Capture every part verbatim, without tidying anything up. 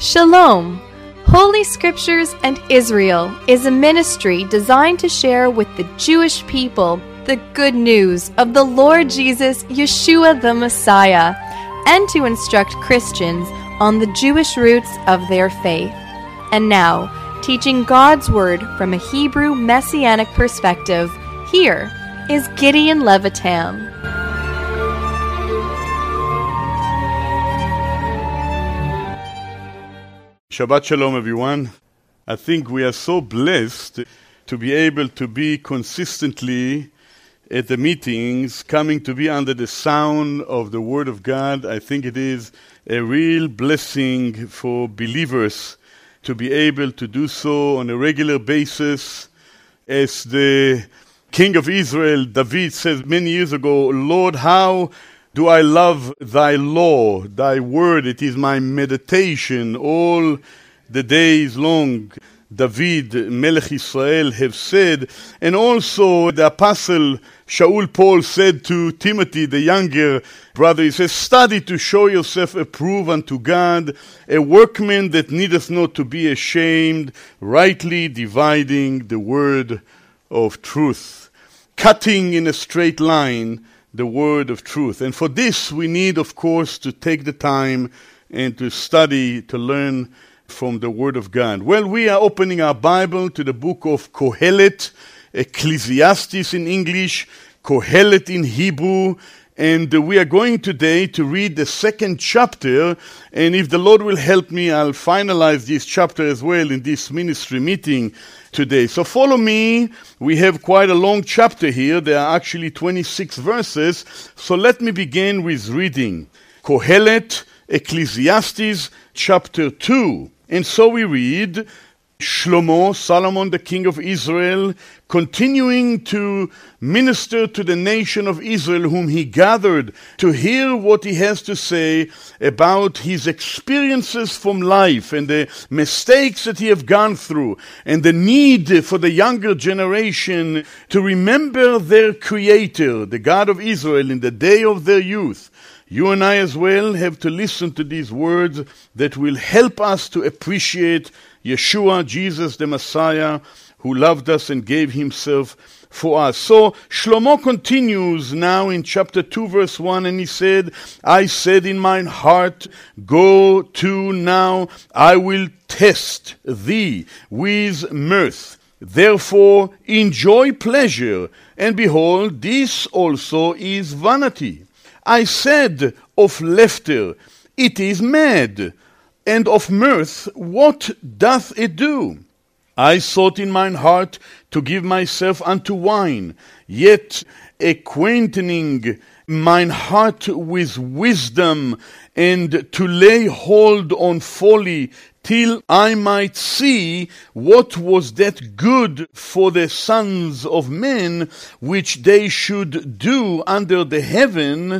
Shalom! Holy Scriptures and Israel is a ministry designed to share with the Jewish people the good news of the Lord Jesus, Yeshua the Messiah, and to instruct Christians on the Jewish roots of their faith. And now, teaching God's Word from a Hebrew Messianic perspective, here is Gideon Levitam. Shabbat Shalom, everyone. I think we are so blessed to be able to be consistently at the meetings, coming to be under the sound of the Word of God. I think it is a real blessing for believers to be able to do so on a regular basis. As the King of Israel, David, says many years ago, Lord, how do I love thy law, thy word? It is my meditation all the days long. David, Melech Israel, have said. And also the apostle Shaul Paul said to Timothy, the younger brother, he says, study to show yourself approved unto God, a workman that needeth not to be ashamed, rightly dividing the word of truth, cutting in a straight line the word of truth. And for this we need, of course, to take the time and to study, to learn from the word of God. Well, we are opening our Bible to the book of Kohelet, Ecclesiastes in English, Kohelet in Hebrew, and uh, we are going today to read the second chapter, and if the Lord will help me, I'll finalize this chapter as well in this ministry meeting today. So follow me. We have quite a long chapter here. There are actually twenty-six verses. So let me begin with reading. Kohelet, Ecclesiastes, chapter two. And so we read, Shlomo, Solomon, the king of Israel, continuing to minister to the nation of Israel, whom he gathered to hear what he has to say about his experiences from life and the mistakes that he have gone through and the need for the younger generation to remember their Creator, the God of Israel, in the day of their youth. You and I as well have to listen to these words that will help us to appreciate Yeshua, Jesus the Messiah, who loved us and gave himself for us. So Shlomo continues now in chapter two, verse one, and he said, I said in mine heart, go to now, I will test thee with mirth. Therefore enjoy pleasure, and behold, this also is vanity. I said of laughter, it is mad, and of mirth, what doth it do? I sought in mine heart to give myself unto wine, yet acquainting mine heart with wisdom, and to lay hold on folly, till I might see what was that good for the sons of men, which they should do under the heaven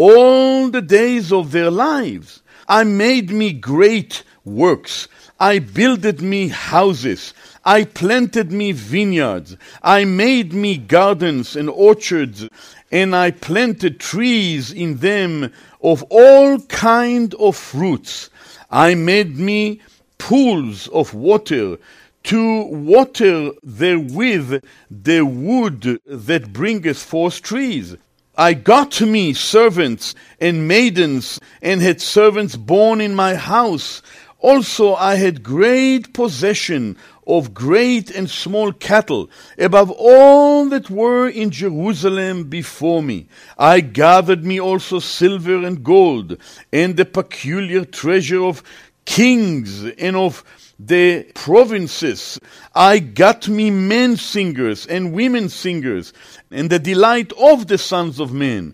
all the days of their lives. I made me great works. I builded me houses. I planted me vineyards. I made me gardens and orchards, and I planted trees in them of all kind of fruits. I made me pools of water, to water therewith the wood that bringeth forth trees. I got me servants and maidens, and had servants born in my house. Also I had great possession of great and small cattle, above all that were in Jerusalem before me. I gathered me also silver and gold, and the peculiar treasure of kings and of the provinces. I got me men singers and women singers, and the delight of the sons of men,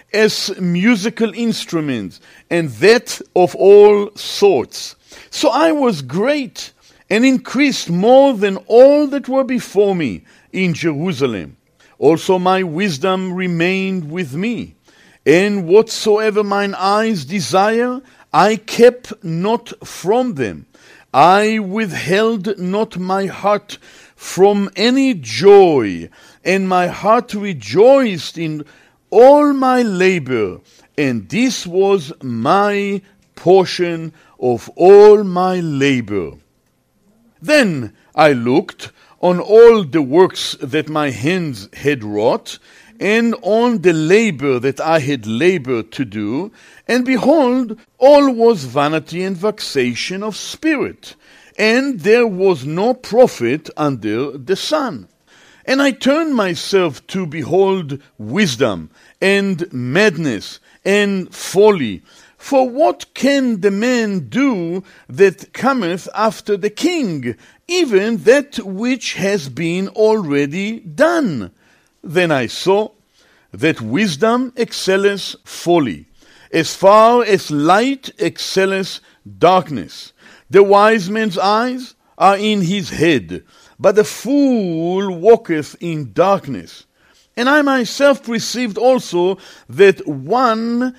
as musical instruments, and that of all sorts. So I was great, and increased more than all that were before me in Jerusalem. Also my wisdom remained with me, and whatsoever mine eyes desire, I kept not from them. I withheld not my heart from any joy, and my heart rejoiced in all my labor, and this was my portion of all my labor. Then I looked on all the works that my hands had wrought, and on the labor that I had labored to do, and behold, all was vanity and vexation of spirit, and there was no profit under the sun. And I turned myself to behold wisdom, and madness, and folly. For what can the man do that cometh after the king, even that which has been already done? Then I saw that wisdom excelleth folly, as far as light excelleth darkness. The wise man's eyes are in his head, but the fool walketh in darkness. And I myself perceived also that one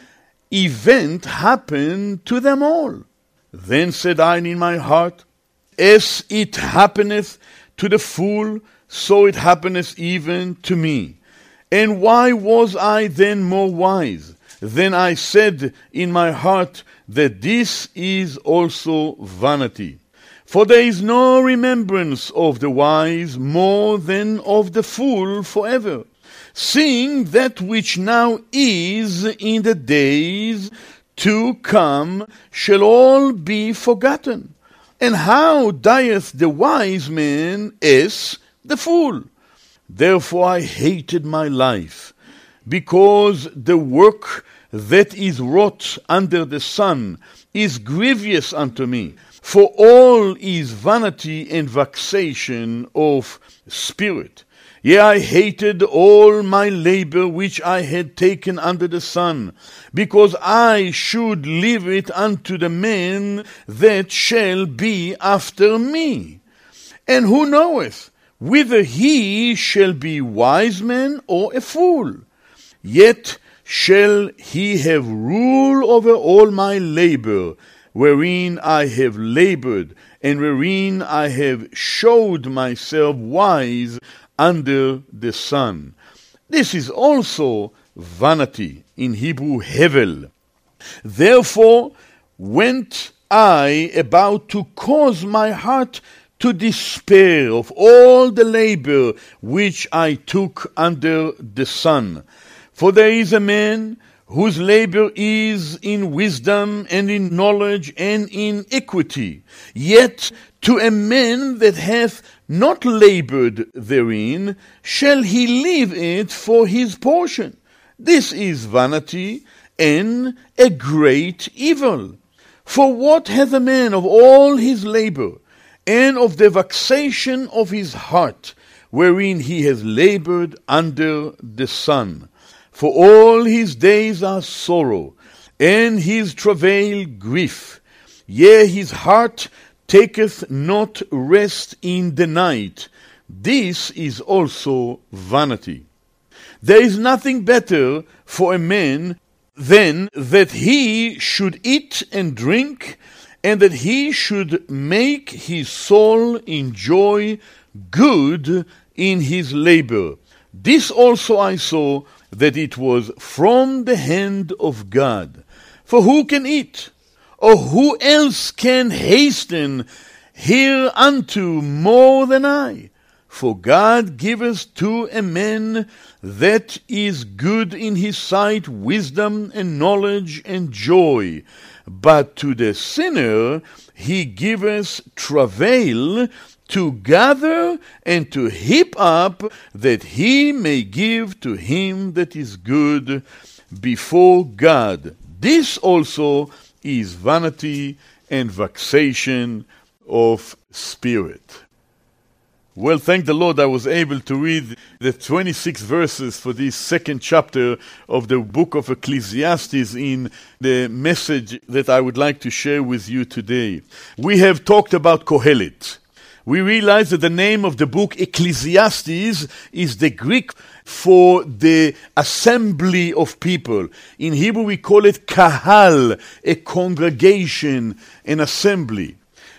event happened to them all. Then said I in my heart, as it happeneth to the fool, so it happeneth even to me. And why was I then more wise? Then I said in my heart that this is also vanity. For there is no remembrance of the wise more than of the fool forever. Seeing that which now is in the days to come shall all be forgotten. And how dieth the wise man as the fool? Therefore I hated my life, because the work that is wrought under the sun is grievous unto me. For all is vanity and vexation of spirit. Yea, I hated all my labor which I had taken under the sun, because I should leave it unto the man that shall be after me. And who knoweth whether he shall be wise man or a fool? Yet shall he have rule over all my labor, wherein I have labored, and wherein I have showed myself wise under the sun. This is also vanity, in Hebrew hevel. Therefore went I about to cause my heart to despair of all the labor which I took under the sun. For there is a man whose labor is in wisdom and in knowledge and in equity. Yet to a man that hath not labored therein shall he leave it for his portion. This is vanity and a great evil. For what hath a man of all his labor, and of the vexation of his heart, wherein he has labored under the sun? For all his days are sorrow, and his travail grief. Yea, his heart taketh not rest in the night. This is also vanity. There is nothing better for a man than that he should eat and drink, and that he should make his soul enjoy good in his labor. This also I saw, that it was from the hand of God. For who can eat, or who else can hasten hereunto more than I? For God giveth to a man that is good in his sight wisdom and knowledge and joy, but to the sinner he giveth travail to gather and to heap up, that he may give to him that is good before God. This also is vanity and vexation of spirit. Well, thank the Lord I was able to read the twenty-six verses for this second chapter of the book of Ecclesiastes in the message that I would like to share with you today. We have talked about Kohelet. We realize that the name of the book Ecclesiastes is the Greek for the assembly of people. In Hebrew we call it kahal, a congregation, an assembly.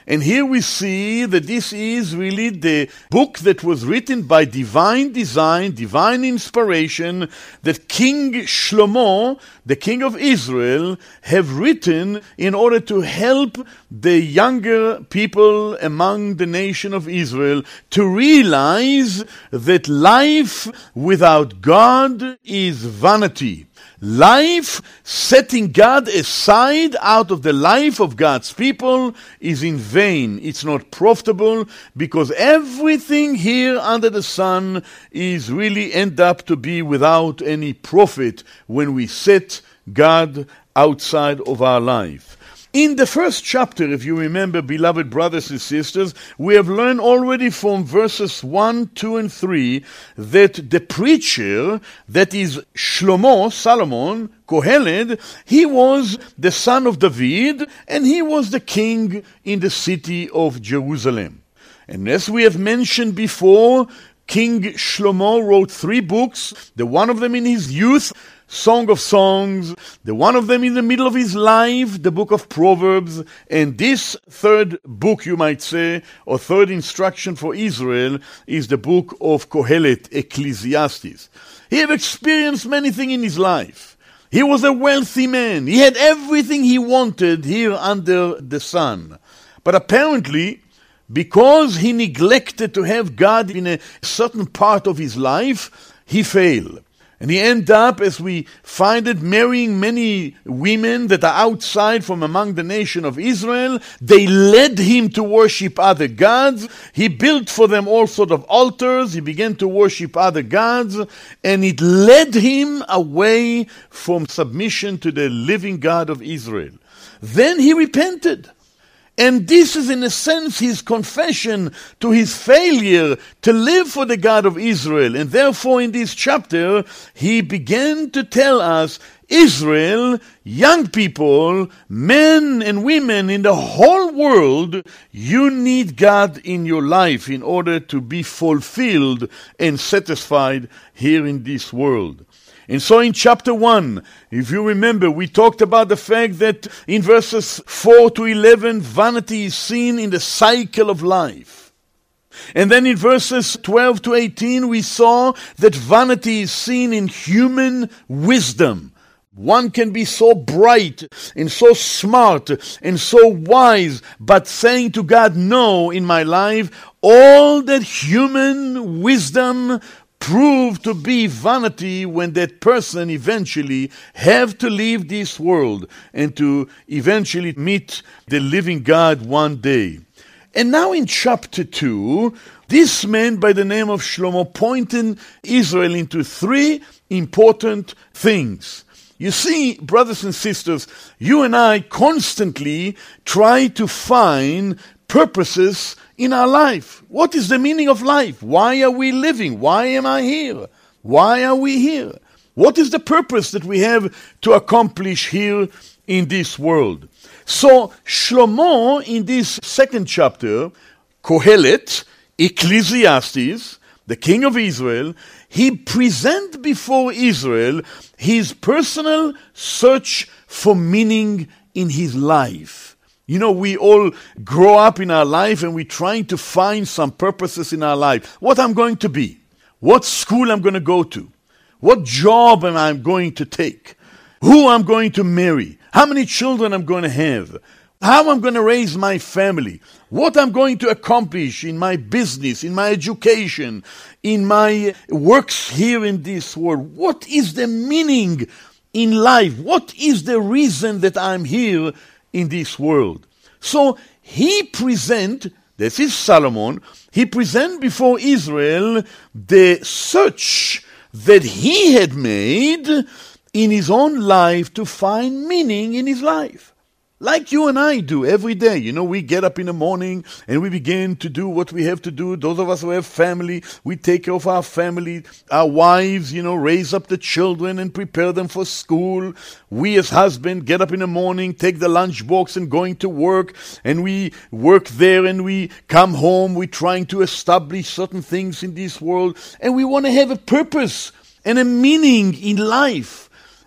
And here we see that this is really the book that was written by divine design, divine inspiration, that King Shlomo, the king of Israel, have written in order to help the younger people among the nation of Israel to realize that life without God is vanity. Life setting God aside out of the life of God's people is in vain. It's not profitable, because everything here under the sun is really end up to be without any profit when we set God outside of our life. In the first chapter, if you remember, beloved brothers and sisters, we have learned already from verses one, two, and three that the preacher, that is Shlomo, Solomon, Kohelet, he was the son of David, and he was the king in the city of Jerusalem. And as we have mentioned before, King Shlomo wrote three books, the one of them in his youth, Song of Songs, the one of them in the middle of his life, the book of Proverbs, and this third book, you might say, or third instruction for Israel, is the book of Kohelet, Ecclesiastes. He had experienced many things in his life. He was a wealthy man. He had everything he wanted here under the sun. But apparently, because he neglected to have God in a certain part of his life, he failed. And he ended up, as we find it, marrying many women that are outside from among the nation of Israel. They led him to worship other gods. He built for them all sorts of altars. He began to worship other gods. And it led him away from submission to the living God of Israel. Then he repented. And this is in a sense his confession to his failure to live for the God of Israel. And therefore in this chapter he began to tell us, Israel, young people, men and women in the whole world, you need God in your life in order to be fulfilled and satisfied here in this world. And so in chapter one, if you remember, we talked about the fact that in verses four to eleven, vanity is seen in the cycle of life. And then in verses twelve to eighteen, we saw that vanity is seen in human wisdom. One can be so bright and so smart and so wise, but saying to God, no, in my life, all that human wisdom prove to be vanity when that person eventually have to leave this world and to eventually meet the living God one day. And now in chapter two, this man by the name of Shlomo pointed Israel into three important things. You see, brothers and sisters, you and I constantly try to find purposes in our life. What is the meaning of life? Why are we living? Why am I here? Why are we here? What is the purpose that we have to accomplish here in this world? So Shlomo in this second chapter, Kohelet, Ecclesiastes, the king of Israel, he presents before Israel his personal search for meaning in his life. You know, we all grow up in our life and we're trying to find some purposes in our life. What I'm going to be, what school I'm going to go to, what job am I going to take, who I'm going to marry, how many children I'm going to have, how I'm going to raise my family, what I'm going to accomplish in my business, in my education, in my works here in this world. What is the meaning in life? What is the reason that I'm here in this world? So he present, this is Solomon, he present before Israel the search that he had made in his own life to find meaning in his life. Like you and I do every day. You know, we get up in the morning and we begin to do what we have to do. Those of us who have family, we take care of our family. Our wives, you know, raise up the children and prepare them for school. We as husbands get up in the morning, take the lunch box and going to work. And we work there and we come home. We're trying to establish certain things in this world. And we want to have a purpose and a meaning in life.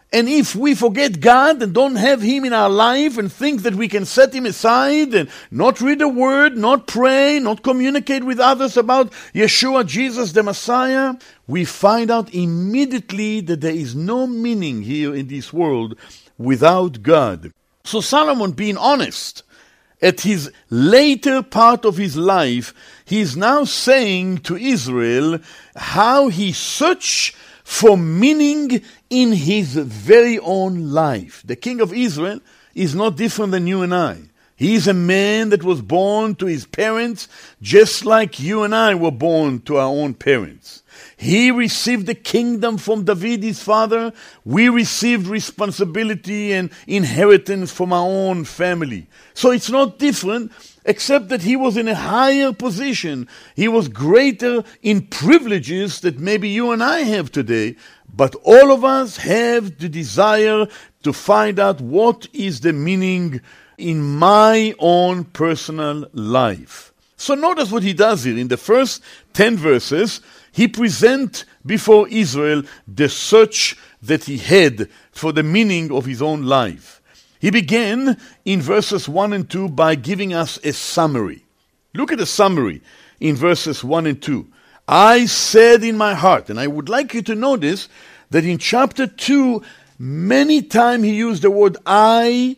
And if we forget God and don't have Him in our life and think that we can set Him aside and not read the Word, not pray, not communicate with others about Yeshua, Jesus, the Messiah, we find out immediately that there is no meaning here in this world without God. So Solomon, being honest, at his later part of his life, he is now saying to Israel how he searched for meaning in his very own life. The king of Israel is not different than you and I. He is a man that was born to his parents just like you and I were born to our own parents. He received the kingdom from David, his father. We received responsibility and inheritance from our own family. So it's not different, except that he was in a higher position. He was greater in privileges that maybe you and I have today. But all of us have the desire to find out what is the meaning in my own personal life. So notice what he does here. In the first ten verses, he presents before Israel the search that he had for the meaning of his own life. He began in verses one and two by giving us a summary. Look at the summary in verses one and two. I said in my heart, and I would like you to notice that in chapter two, many times he used the word I,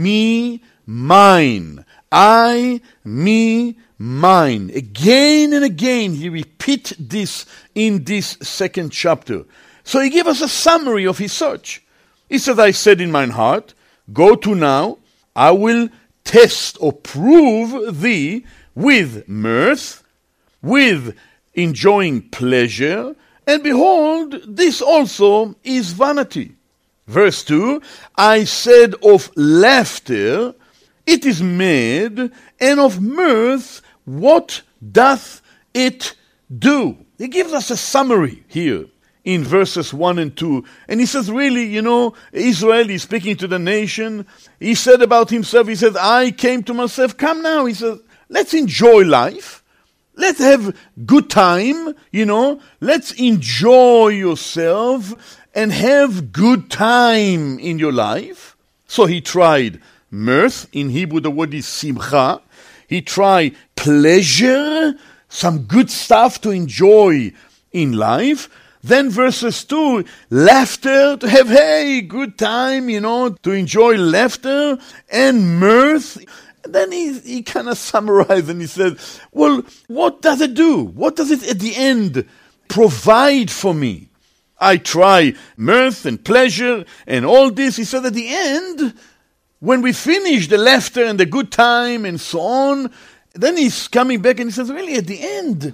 me, mine. I, me, mine. Again and again he repeats this in this second chapter. So he gave us a summary of his search. He said, I said in mine heart, go to now, I will test or prove thee with mirth, with enjoying pleasure, and behold, this also is vanity. Verse two, I said of laughter, it is mad, and of mirth, what doth it do? He gives us a summary here in verses one and two. And he says, really, you know, Israel is speaking to the nation. He said about himself, he said, I came to myself. Come now, he says, let's enjoy life. Let's have good time, you know. Let's enjoy yourself and have good time in your life. So he tried mirth. In Hebrew, the word is simcha. He tried pleasure, some good stuff to enjoy in life. Then verses two, laughter, to have, hey, good time, you know, to enjoy laughter and mirth. And then he, he kind of summarized and he said, well, what does it do? What does it at the end provide for me? I try mirth and pleasure and all this. He said at the end, when we finish the laughter and the good time and so on, then he's coming back and he says, really, at the end,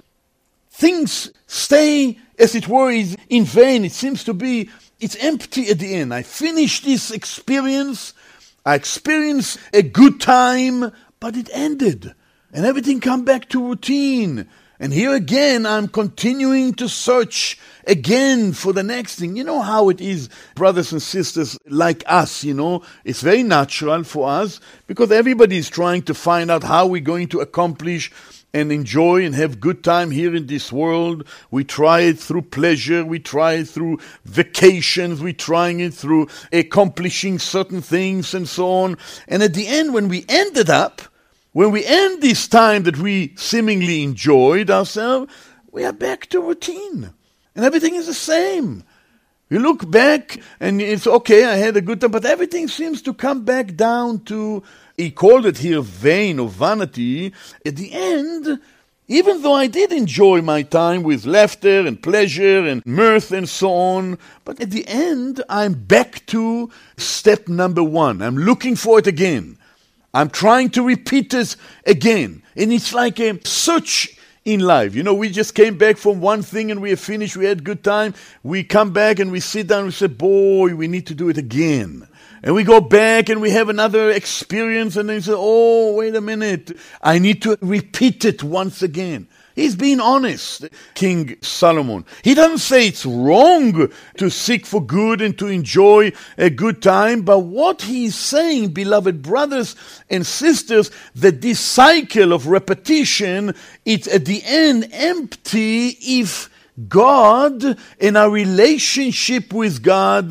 things stay, as it were, in vain. It seems to be, it's empty at the end. I finished this experience, I experienced a good time, but it ended. And everything come back to routine. And here again, I'm continuing to search again for the next thing. You know how it is, brothers and sisters like us, you know. It's very natural for us because everybody is trying to find out how we're going to accomplish and enjoy and have good time here in this world. We try it through pleasure. We try it through vacations. We're trying it through accomplishing certain things and so on. And at the end, when we ended up, when we end this time that we seemingly enjoyed ourselves, we are back to routine. And everything is the same. You look back and it's okay, I had a good time, but everything seems to come back down to, he called it here vain or vanity. At the end, even though I did enjoy my time with laughter and pleasure and mirth and so on, but at the end, I'm back to step number one. I'm looking for it again. I'm trying to repeat this again. And it's like a search in life. You know, we just came back from one thing and we have finished, we had good time. We come back and we sit down and we say, boy, we need to do it again. And we go back and we have another experience and then you say, oh, wait a minute. I need to repeat it once again. He's being honest, King Solomon. He doesn't say it's wrong to seek for good and to enjoy a good time, but what he's saying, beloved brothers and sisters, that this cycle of repetition, it's at the end empty if God and our relationship with God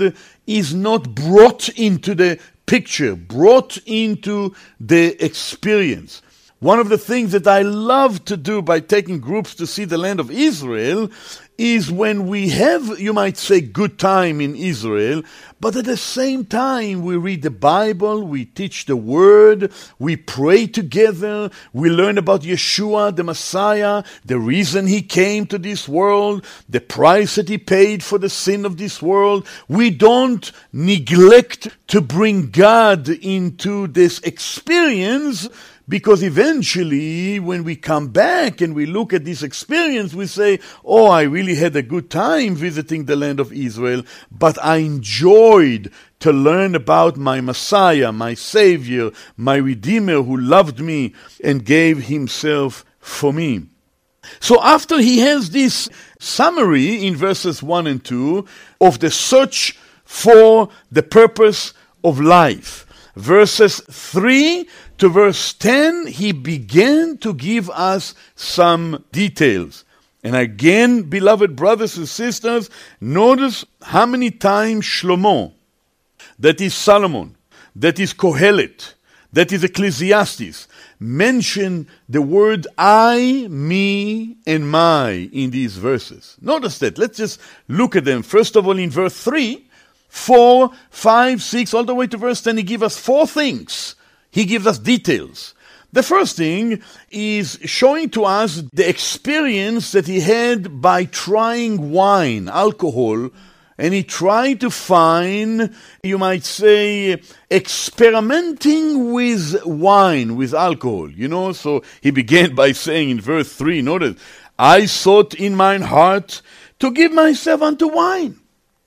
is not brought into the picture, brought into the experience. One of the things that I love to do by taking groups to see the land of Israel is when we have, you might say, good time in Israel, but at the same time we read the Bible, we teach the Word, we pray together, we learn about Yeshua, the Messiah, the reason He came to this world, the price that He paid for the sin of this world. We don't neglect to bring God into this experience, because eventually, when we come back and we look at this experience, we say, oh, I really had a good time visiting the land of Israel, but I enjoyed to learn about my Messiah, my Savior, my Redeemer, who loved me and gave Himself for me. So after he has this summary in verses one and two of the search for the purpose of life, verses three to verse ten, he began to give us some details. And again, beloved brothers and sisters, notice how many times Shlomo, that is Solomon, that is Kohelet, that is Ecclesiastes, mention the word I, me, and my in these verses. Notice that. Let's just look at them. First of all, in verse three, four, five, six, all the way to verse ten, he gives us four things. He gives us details. The first thing is showing to us the experience that he had by trying wine, alcohol, and he tried to find, you might say, experimenting with wine, with alcohol. You know, so he began by saying in verse three, notice, I sought in mine heart to give myself unto wine.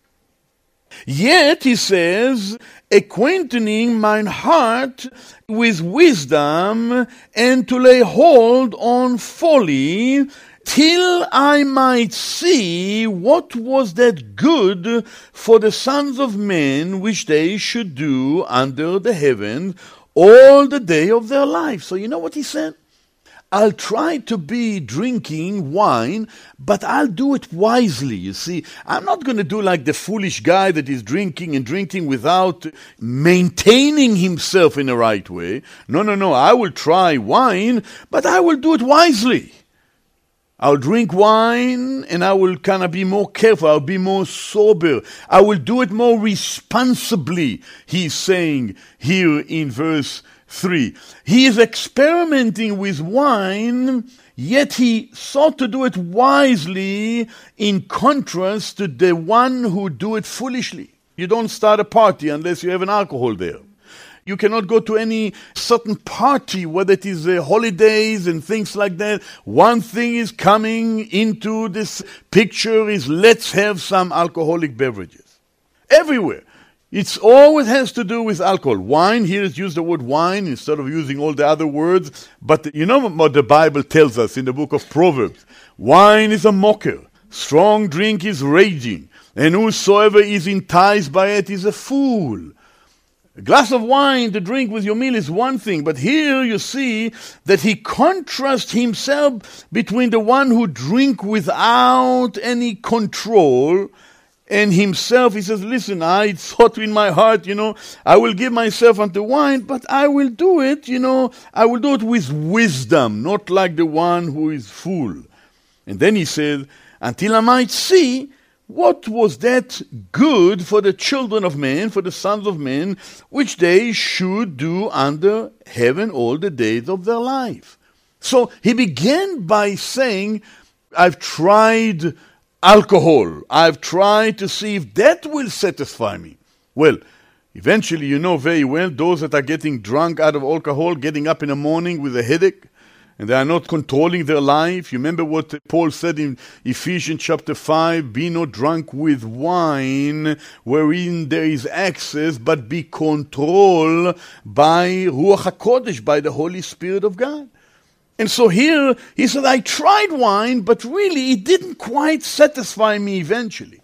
Yet, he says, acquainting mine heart with wisdom, and to lay hold on folly, till I might see what was that good for the sons of men which they should do under the heaven all the day of their life. So you know what he said? I'll try to be drinking wine, but I'll do it wisely, you see. I'm not going to do like the foolish guy that is drinking and drinking without maintaining himself in the right way. No, no, no, I will try wine, but I will do it wisely. I'll drink wine and I will kind of be more careful. I'll be more sober. I will do it more responsibly, he's saying here in verse three. He is experimenting with wine, yet he sought to do it wisely in contrast to the one who do it foolishly. You don't start a party unless you have an alcohol there. You cannot go to any certain party, whether it is uh, holidays and things like that. One thing is coming into this picture is let's have some alcoholic beverages. Everywhere. It's always has to do with alcohol. Wine, here is used the word wine instead of using all the other words. But you know what the Bible tells us in the book of Proverbs? Wine is a mocker. Strong drink is raging. And whosoever is enticed by it is a fool. A glass of wine to drink with your meal is one thing. But here you see that he contrasts himself between the one who drink without any control and himself. He says, listen, I thought in my heart, you know, I will give myself unto wine, but I will do it, you know, I will do it with wisdom, not like the one who is fool. And then he said, until I might see what was that good for the children of men, for the sons of men, which they should do under heaven all the days of their life. So he began by saying, I've tried alcohol. I've tried to see if that will satisfy me. Well, eventually you know very well those that are getting drunk out of alcohol, getting up in the morning with a headache, and they are not controlling their life. You remember what Paul said in Ephesians chapter five, be not drunk with wine wherein there is excess, but be controlled by Ruach HaKodesh, by the Holy Spirit of God. And so here, he said, I tried wine, but really it didn't quite satisfy me eventually.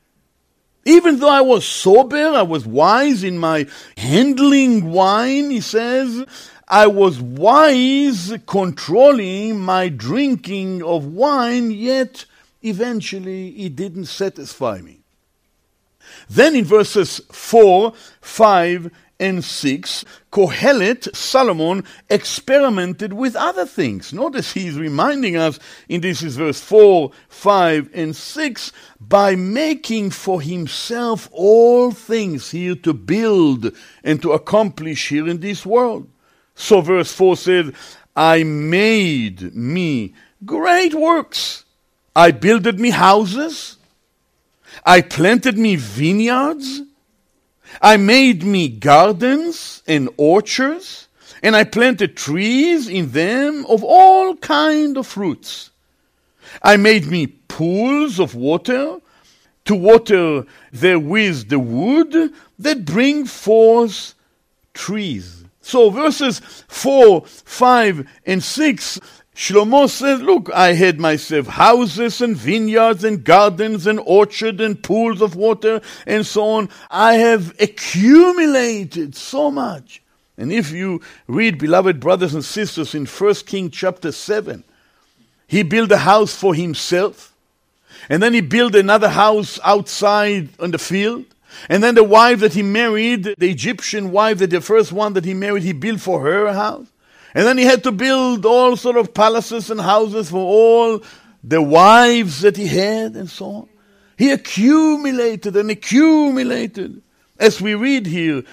Even though I was sober, I was wise in my handling wine, he says, I was wise controlling my drinking of wine, yet eventually it didn't satisfy me. Then in verses four, five, and six, Kohelet, Solomon, experimented with other things. Notice he's reminding us, in this is verse four, five, and six, by making for himself all things here to build and to accomplish here in this world. So verse four said, I made me great works. I builded me houses. I planted me vineyards. I made me gardens and orchards, and I planted trees in them of all kind of fruits. I made me pools of water, to water therewith the wood that bring forth trees. So verses four, five, and six, Shlomo says, look, I had myself houses and vineyards and gardens and orchards and pools of water and so on. I have accumulated so much. And if you read, beloved brothers and sisters, in First Kings chapter seven, he built a house for himself. And then he built another house outside on the field. And then the wife that he married, the Egyptian wife, that the first one that he married, he built for her a house. And then he had to build all sort of palaces and houses for all the wives that he had and so on. He accumulated and accumulated. As we read here,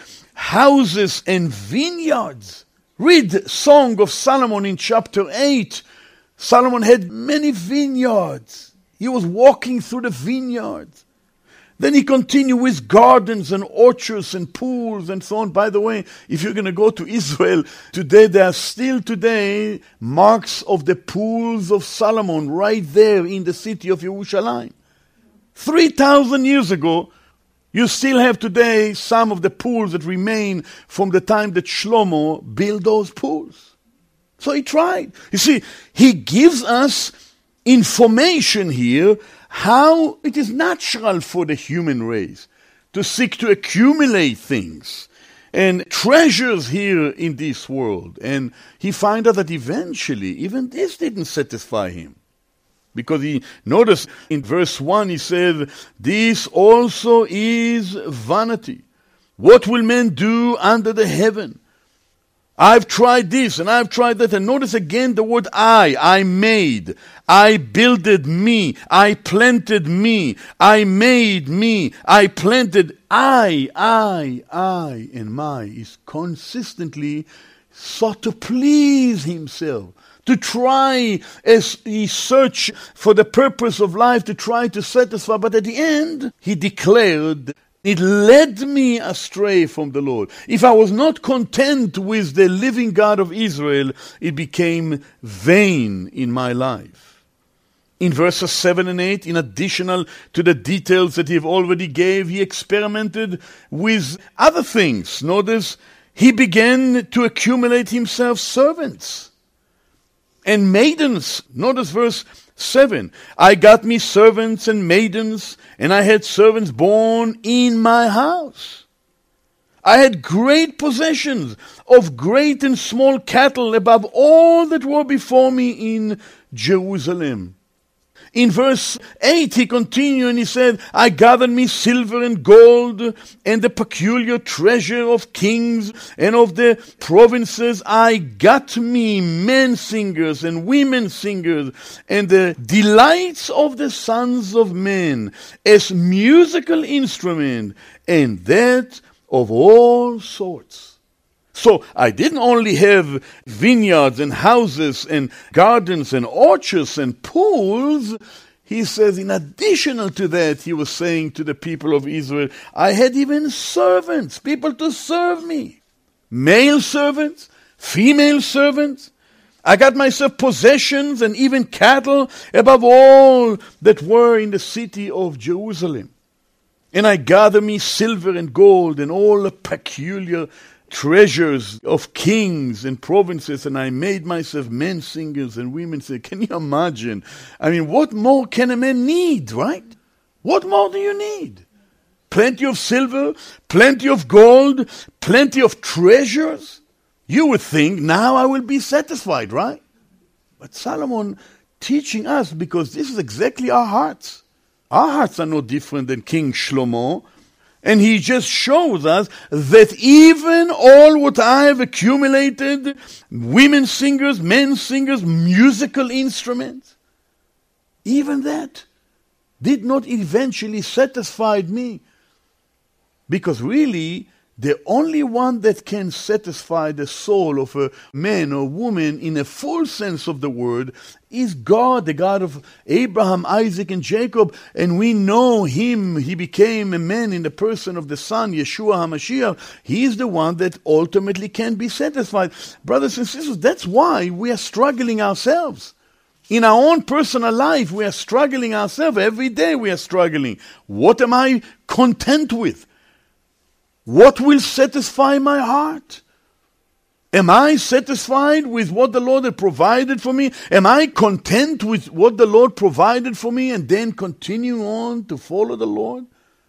houses and vineyards. Read Song of Solomon in chapter eight. Solomon had many vineyards. He was walking through the vineyards. Then he continued with gardens and orchards and pools and so on. By the way, if you're going to go to Israel today, there are still today marks of the pools of Solomon right there in the city of Yerushalayim. three thousand years ago, you still have today some of the pools that remain from the time that Shlomo built those pools. So he tried. You see, he gives us information here how it is natural for the human race to seek to accumulate things and treasures here in this world. And he found out that eventually even this didn't satisfy him. Because he noticed in verse one, he said, this also is vanity. What will men do under the heaven? I've tried this and I've tried that. And notice again the word I. I made. I builded me. I planted me. I made me. I planted. I, I, I, and my is consistently sought to please himself. To try, as he searched for the purpose of life, to try to satisfy. But at the end, he declared, it led me astray from the Lord. If I was not content with the living God of Israel, it became vain in my life. In verses seven and eight, in additional to the details that he already gave, he experimented with other things. Notice, he began to accumulate himself servants and maidens. Notice verse seven. I got me servants and maidens, and I had servants born in my house. I had great possessions of great and small cattle above all that were before me in Jerusalem. In verse eight, he continued and he said, I gathered me silver and gold and the peculiar treasure of kings and of the provinces. I got me men singers and women singers and the delights of the sons of men as musical instrument, and that of all sorts. So I didn't only have vineyards and houses and gardens and orchards and pools. He says, in addition to that, he was saying to the people of Israel, I had even servants, people to serve me. Male servants, female servants. I got myself possessions and even cattle above all that were in the city of Jerusalem. And I gathered me silver and gold and all the peculiar treasures of kings and provinces, and I made myself men singers and women singers. Can you imagine? I mean, what more can a man need, right? What more do you need? Plenty of silver, plenty of gold, plenty of treasures. You would think, now I will be satisfied, right? But Solomon teaching us, because this is exactly our hearts. Our hearts are no different than King Shlomo. And he just shows us that even all what I have accumulated, women singers, men singers, musical instruments, even that did not eventually satisfy me. Because really, the only one that can satisfy the soul of a man or woman in a full sense of the word is God, the God of Abraham, Isaac, and Jacob. And we know him. He became a man in the person of the Son, Yeshua HaMashiach. He is the one that ultimately can be satisfied. Brothers and sisters, that's why we are struggling ourselves. In our own personal life, we are struggling ourselves. Every day we are struggling. What am I content with? What will satisfy my heart? Am I satisfied with what the Lord had provided for me? Am I content with what the Lord provided for me and then continue on to follow the Lord?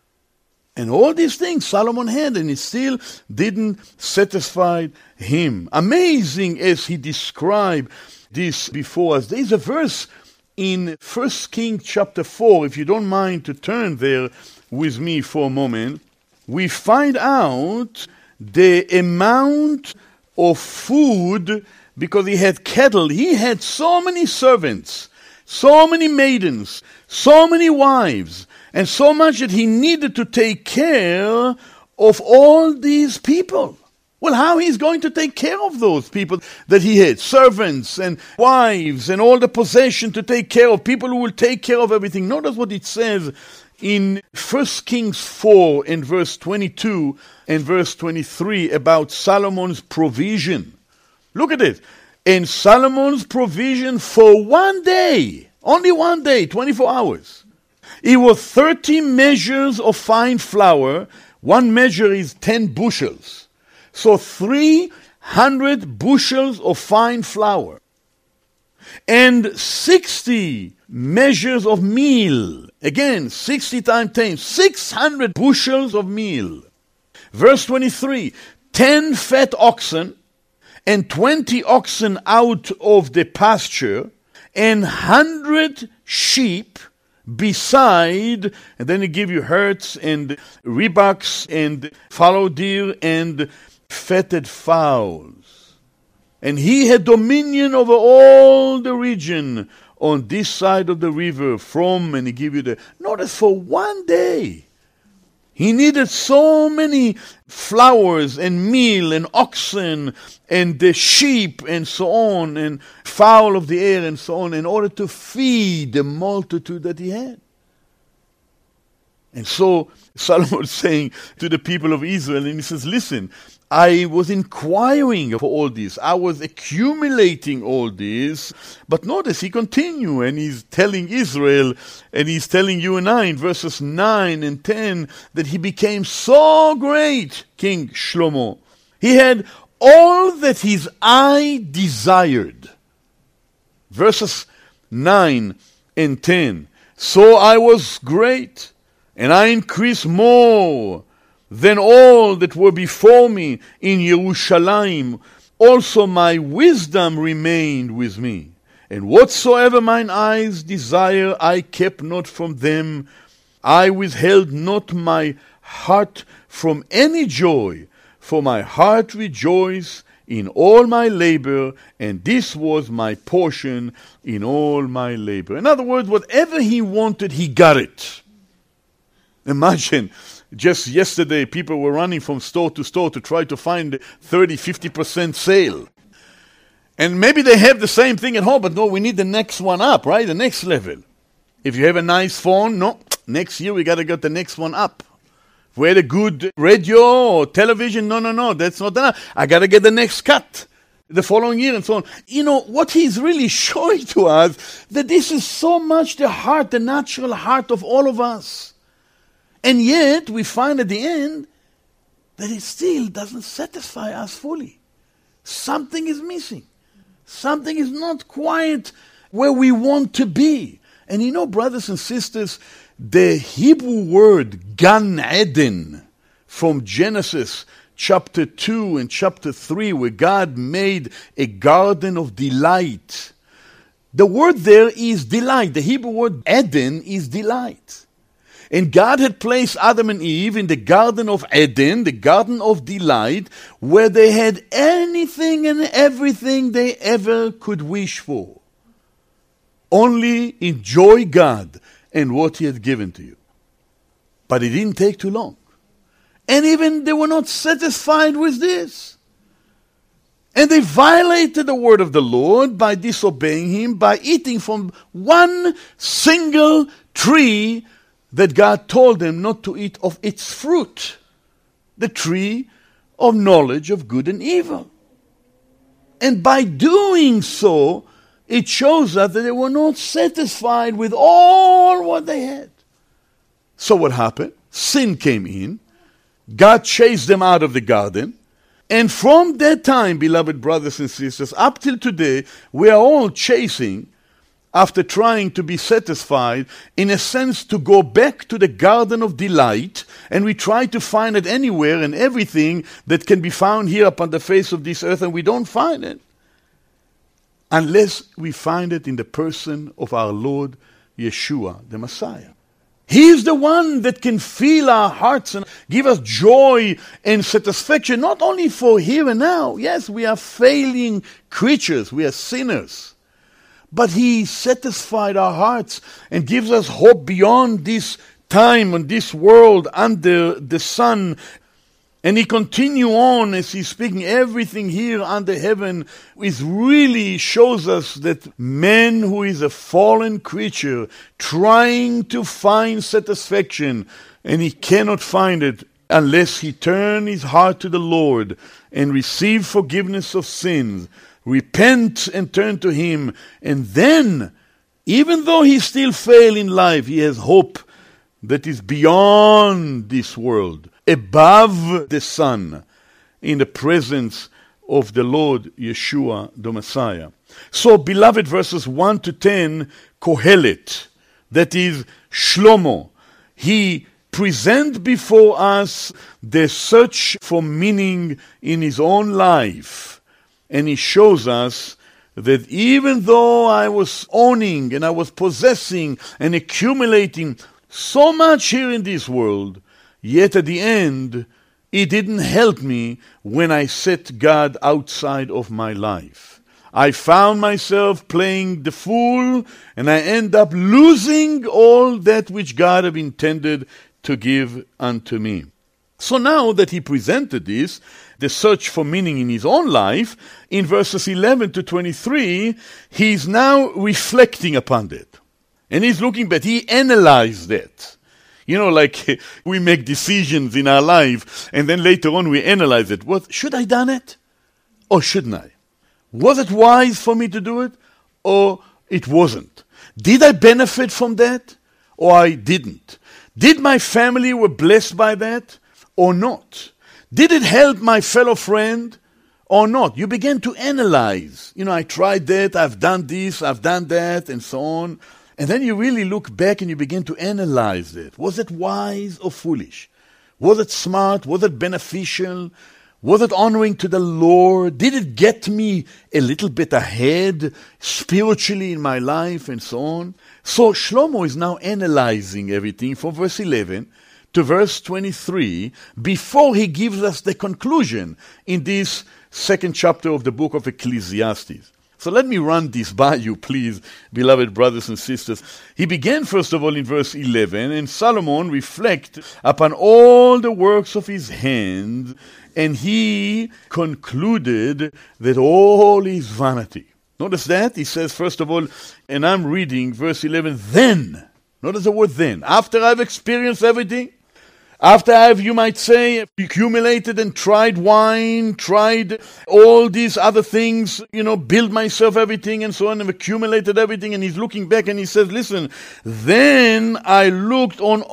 And all these things Solomon had, and it still didn't satisfy him. Amazing as he described this before us. There is a verse in First Kings chapter four, if you don't mind to turn there with me for a moment. We find out the amount of food, because he had cattle. He had so many servants, so many maidens, so many wives, and so much that he needed to take care of all these people. Well, how he's going to take care of those people that he had? Servants and wives and all the possession to take care of, people who will take care of everything. Notice what it says in First Kings four and verse twenty-two and verse twenty-three about Solomon's provision. Look at it. And Solomon's provision for one day, only one day, twenty-four hours. It was thirty measures of fine flour. One measure is ten bushels. So three hundred bushels of fine flour. And sixty measures of meal. Again, sixty times ten, six hundred bushels of meal. Verse twenty-three, ten fat oxen, and twenty oxen out of the pasture, and hundred sheep beside, and then he give you herds and rebucks and fallow deer and fatted fowls. And he had dominion over all the region on this side of the river from, and he give you the, notice for one day, he needed so many flowers and meal and oxen and the sheep and so on and fowl of the air and so on in order to feed the multitude that he had. And so Solomon is saying to the people of Israel, and he says, listen, I was inquiring for all this. I was accumulating all this. But notice he continues and he's telling Israel, and he's telling you and I in verses nine and ten that he became so great, King Shlomo. He had all that his eye desired. Verses nine and ten. So I was great, and I increased more than all that were before me in Jerusalem. Also my wisdom remained with me. And whatsoever mine eyes desire, I kept not from them. I withheld not my heart from any joy, for my heart rejoiced in all my labor, and this was my portion in all my labor. In other words, whatever he wanted, he got it. Imagine, just yesterday, people were running from store to store to try to find thirty, fifty percent sale. And maybe they have the same thing at home, but no, we need the next one up, right? The next level. If you have a nice phone, no, next year we got to get the next one up. If we had a good radio or television, no, no, no, that's not enough. I got to get the next cut the following year and so on. You know, what he's really showing to us, that this is so much the heart, the natural heart of all of us. And yet, we find at the end that it still doesn't satisfy us fully. Something is missing. Something is not quite where we want to be. And you know, brothers and sisters, the Hebrew word Gan Eden from Genesis chapter two and chapter three, where God made a garden of delight. The word there is delight. The Hebrew word Eden is delight. And God had placed Adam and Eve in the Garden of Eden, the Garden of Delight, where they had anything and everything they ever could wish for. Only enjoy God and what He had given to you. But it didn't take too long. And even they were not satisfied with this. And they violated the word of the Lord by disobeying Him, by eating from one single tree that God told them not to eat of its fruit, the tree of knowledge of good and evil. And by doing so, it shows us that they were not satisfied with all what they had. So what happened? Sin came in. God chased them out of the garden. And from that time, beloved brothers and sisters, up till today, we are all chasing after trying to be satisfied, in a sense to go back to the Garden of Delight, and we try to find it anywhere and everything that can be found here upon the face of this earth, and we don't find it unless we find it in the person of our Lord Yeshua, the Messiah. He is the one that can fill our hearts and give us joy and satisfaction, not only for here and now. Yes, we are failing creatures, we are sinners. But He satisfied our hearts and gives us hope beyond this time and this world under the sun. And He continue on as He's speaking. Everything here under heaven is really shows us that man who is a fallen creature trying to find satisfaction, and he cannot find it unless he turn his heart to the Lord and receive forgiveness of sins, repent and turn to Him, and then, even though he still fail in life, he has hope that is beyond this world, above the sun, in the presence of the Lord Yeshua, the Messiah. So, beloved, verses one to ten, Kohelet, that is Shlomo, he present before us the search for meaning in his own life. And he shows us that even though I was owning and I was possessing and accumulating so much here in this world, yet at the end, it didn't help me when I set God outside of my life. I found myself playing the fool, and I end up losing all that which God had intended to give unto me. So now that he presented this, the search for meaning in his own life, in verses eleven to twenty-three, he's now reflecting upon that. And he's looking back. He analyzed that. You know, like we make decisions in our life, and then later on we analyze it. What, should I done it? Or shouldn't I? Was it wise for me to do it? Or it wasn't? Did I benefit from that? Or I didn't? Did my family were blessed by that? Or not? Did it help my fellow friend? Or not? You begin to analyze. You know, I tried that, I've done this, I've done that, and so on. And then you really look back and you begin to analyze it. Was it wise or foolish? Was it smart? Was it beneficial? Was it honoring to the Lord? Did it get me a little bit ahead spiritually in my life and so on? So Shlomo is now analyzing everything from verse eleven to verse twenty-three before he gives us the conclusion in this second chapter of the book of Ecclesiastes. So let me run this by you, please, beloved brothers and sisters. He began, first of all, in verse eleven, and Solomon reflect upon all the works of his hand, and he concluded that all is vanity. Notice that? He says, first of all, and I'm reading verse eleven, then. Notice the word then. After I've experienced everything, after I've, you might say, accumulated and tried wine, tried all these other things, you know, build myself everything and so on, and accumulated everything, and he's looking back and he says, listen, then I looked on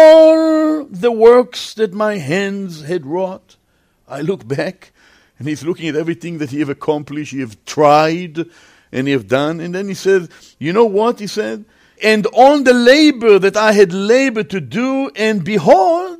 all the works that my hands had wrought. I look back, and he's looking at everything that he have accomplished, he have tried, and he have done, and then he says, you know what, he said, and on the labor that I had labored to do, and behold,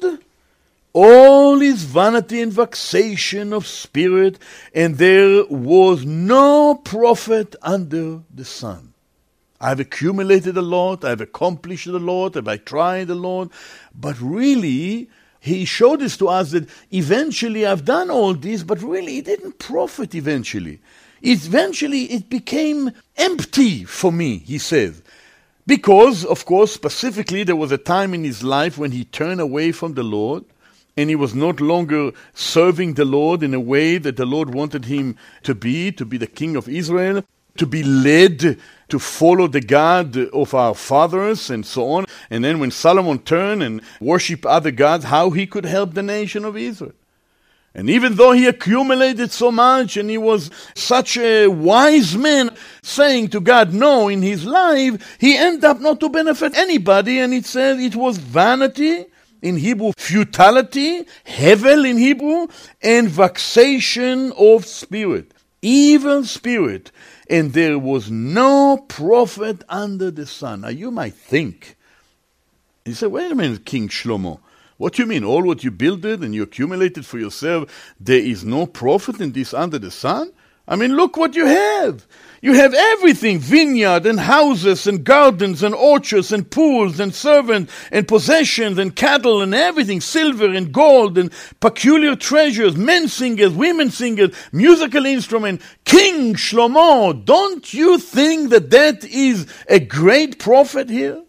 all is vanity and vexation of spirit, and there was no profit under the sun. I've accumulated a lot, I've accomplished a lot, have I tried a lot, but really, he showed this to us that eventually I've done all this, but really it didn't profit eventually. Eventually it became empty for me, he says. Because, of course, specifically there was a time in his life when he turned away from the Lord, and he was not longer serving the Lord in a way that the Lord wanted him to be, to be the king of Israel, to be led to follow the God of our fathers and so on. And then when Solomon turned and worshiped other gods, how he could help the nation of Israel. And even though he accumulated so much and he was such a wise man saying to God no in his life, he ended up not to benefit anybody. And it said it was vanity, in Hebrew futility, hevel in Hebrew, and vexation of spirit, evil spirit. And there was no profit under the sun. Now you might think, you say, wait a minute, King Shlomo, what do you mean? All what you builded and you accumulated for yourself, there is no profit in this under the sun? I mean, look what you have. You have everything, vineyard and houses and gardens and orchards and pools and servants and possessions and cattle and everything, silver and gold and peculiar treasures, men singers, women singers, musical instrument. King Shlomo, don't you think that that is a great profit here?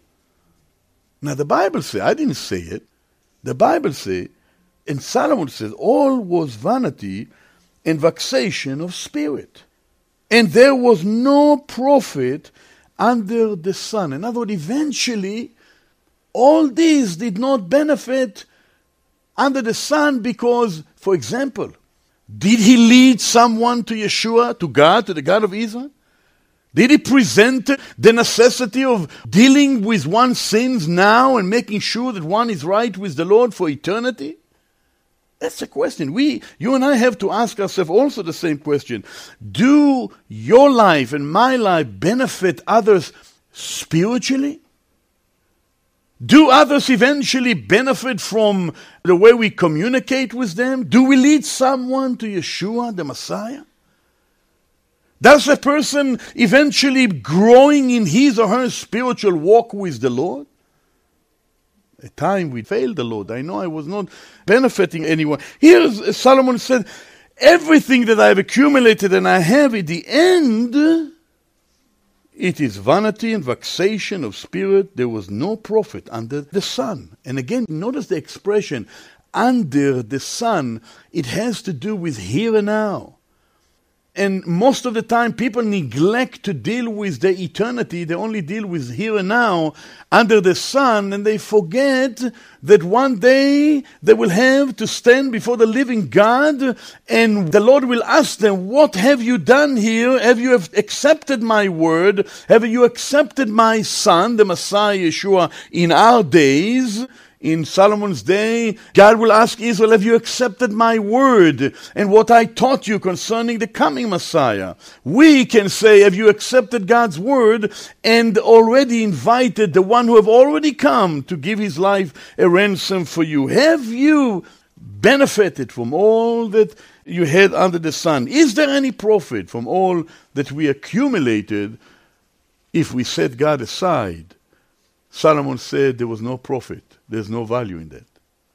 Now the Bible says, I didn't say it, the Bible says, and Solomon says, all was vanity and vexation of spirit. And there was no profit under the sun. In other words, eventually, all these did not benefit under the sun because, for example, did he lead someone to Yeshua, to God, to the God of Israel? Did he present the necessity of dealing with one's sins now and making sure that one is right with the Lord for eternity? That's the question. We, you and I have to ask ourselves also the same question. Do your life and my life benefit others spiritually? Do others eventually benefit from the way we communicate with them? Do we lead someone to Yeshua, the Messiah? Does a person eventually growing in his or her spiritual walk with the Lord? At time we failed the Lord. I know I was not benefiting anyone. Here Solomon said, everything that I have accumulated and I have at the end, it is vanity and vexation of spirit. There was no profit under the sun. And again, notice the expression, under the sun. It has to do with here and now. And most of the time people neglect to deal with the eternity. They only deal with here and now under the sun, and they forget that one day they will have to stand before the living God, and the Lord will ask them, what have you done here? Have you accepted my word? Have you accepted my son, the Messiah Yeshua, in our days? In Solomon's day, God will ask Israel, have you accepted my word and what I taught you concerning the coming Messiah? We can say, have you accepted God's word and already invited the one who have already come to give his life a ransom for you? Have you benefited from all that you had under the sun? Is there any profit from all that we accumulated if we set God aside? Solomon said there was no profit. There's no value in that.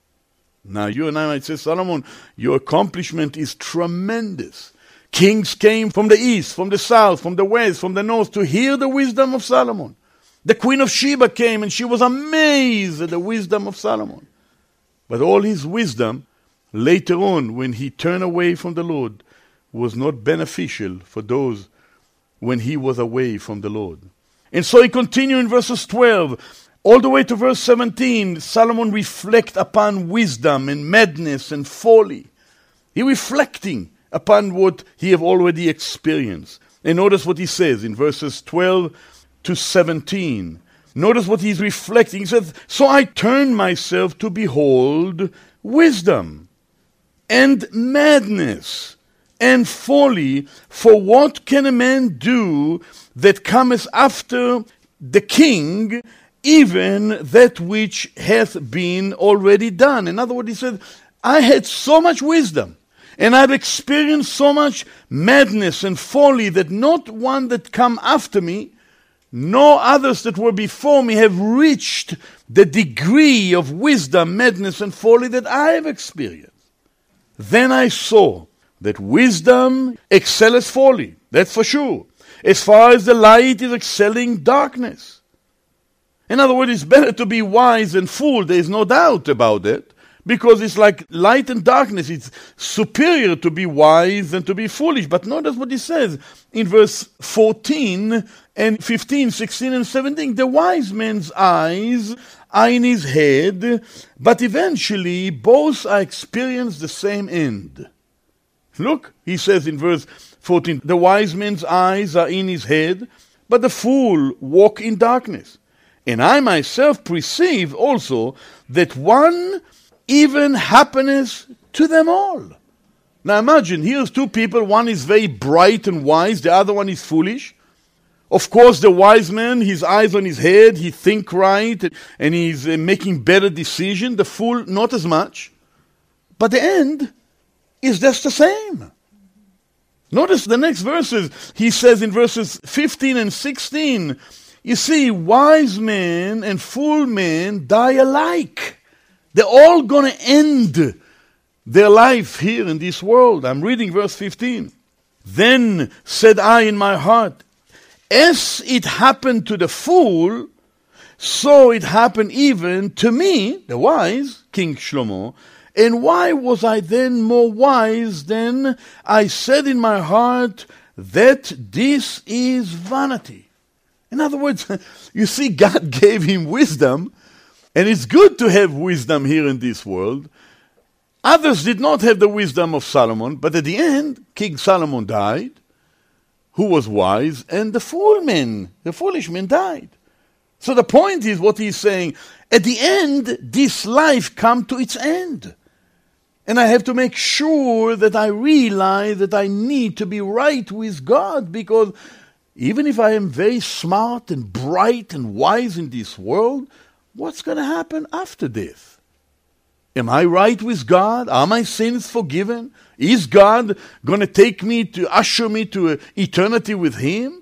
Now you and I might say, Solomon, your accomplishment is tremendous. Kings came from the east, from the south, from the west, from the north to hear the wisdom of Solomon. The Queen of Sheba came and she was amazed at the wisdom of Solomon. But all his wisdom, later on, when he turned away from the Lord, was not beneficial for those when he was away from the Lord. And so he continued in verses twelve, all the way to verse seventeen, Solomon reflect upon wisdom and madness and folly. He reflecting upon what he have already experienced. And notice what he says in verses twelve to seventeen. Notice what he's reflecting. He says, so I turned myself to behold wisdom and madness and folly, for what can a man do that cometh after the king, even that which hath been already done? In other words, he said, I had so much wisdom, and I've experienced so much madness and folly that not one that come after me, no others that were before me have reached the degree of wisdom, madness, and folly that I have experienced. Then I saw that wisdom excels folly, that's for sure, as far as the light is excelling darkness. In other words, it's better to be wise than fool, there is no doubt about it, because it's like light and darkness. It's superior to be wise than to be foolish. But notice what he says in verse fourteen and fifteen, sixteen and seventeen. The wise man's eyes are in his head, but eventually both are experience the same end. Look, he says in verse fourteen, the wise man's eyes are in his head, but the fool walk in darkness. And I myself perceive also that one even happiness to them all. Now imagine, here's two people, one is very bright and wise, the other one is foolish. Of course, the wise man, his eyes on his head, he think right, and he's uh, making better decisions. The fool, not as much. But the end is just the same. Notice the next verses. He says in verses fifteen and sixteen, you see, wise men and fool men die alike. They're all going to end their life here in this world. I'm reading verse fifteen. Then said I in my heart, as it happened to the fool, so it happened even to me, the wise, King Shlomo. And why was I then more wise than I said in my heart that this is vanity? In other words, you see, God gave him wisdom, and it's good to have wisdom here in this world. Others did not have the wisdom of Solomon, but at the end, King Solomon died, who was wise, and the fool men, the foolish men died. So the point is what he's saying, at the end, this life come to its end. And I have to make sure that I realize that I need to be right with God, because even if I am very smart and bright and wise in this world, what's going to happen after death? Am I right with God? Are my sins forgiven? Is God going to take me to usher me to eternity with him?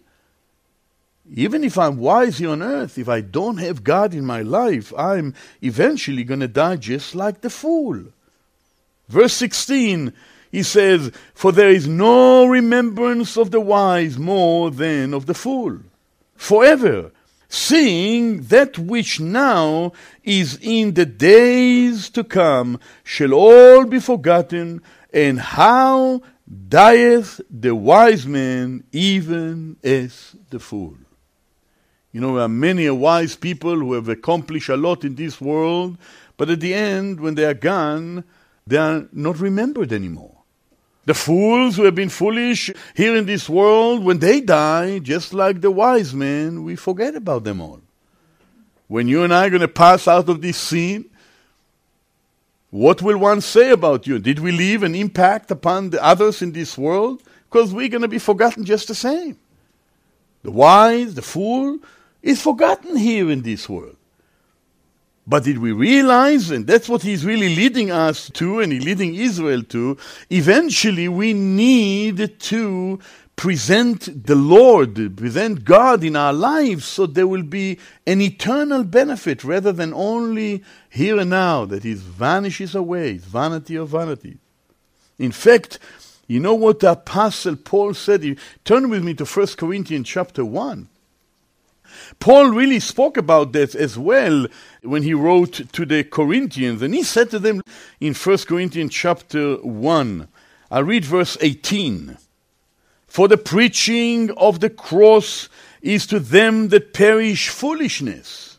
Even if I'm wise here on earth, if I don't have God in my life, I'm eventually going to die just like the fool. Verse sixteen, he says, for there is no remembrance of the wise more than of the fool. Forever, seeing that which now is in the days to come shall all be forgotten, and how dieth the wise man even as the fool. You know, there are many wise people who have accomplished a lot in this world, but at the end, when they are gone, they are not remembered anymore. The fools who have been foolish here in this world, when they die, just like the wise men, we forget about them all. When you and I are going to pass out of this scene, what will one say about you? Did we leave an impact upon the others in this world? Because we're going to be forgotten just the same. The wise, the fool, is forgotten here in this world. But did we realize, and that's what he's really leading us to, and he's leading Israel to, eventually we need to present the Lord, present God in our lives, so there will be an eternal benefit rather than only here and now, that it vanishes away, it's vanity of vanity. In fact, you know what the Apostle Paul said? Turn with me to First Corinthians chapter one. Paul really spoke about that as well when he wrote to the Corinthians. And he said to them in First Corinthians chapter one, I read verse eighteen. For the preaching of the cross is to them that perish foolishness.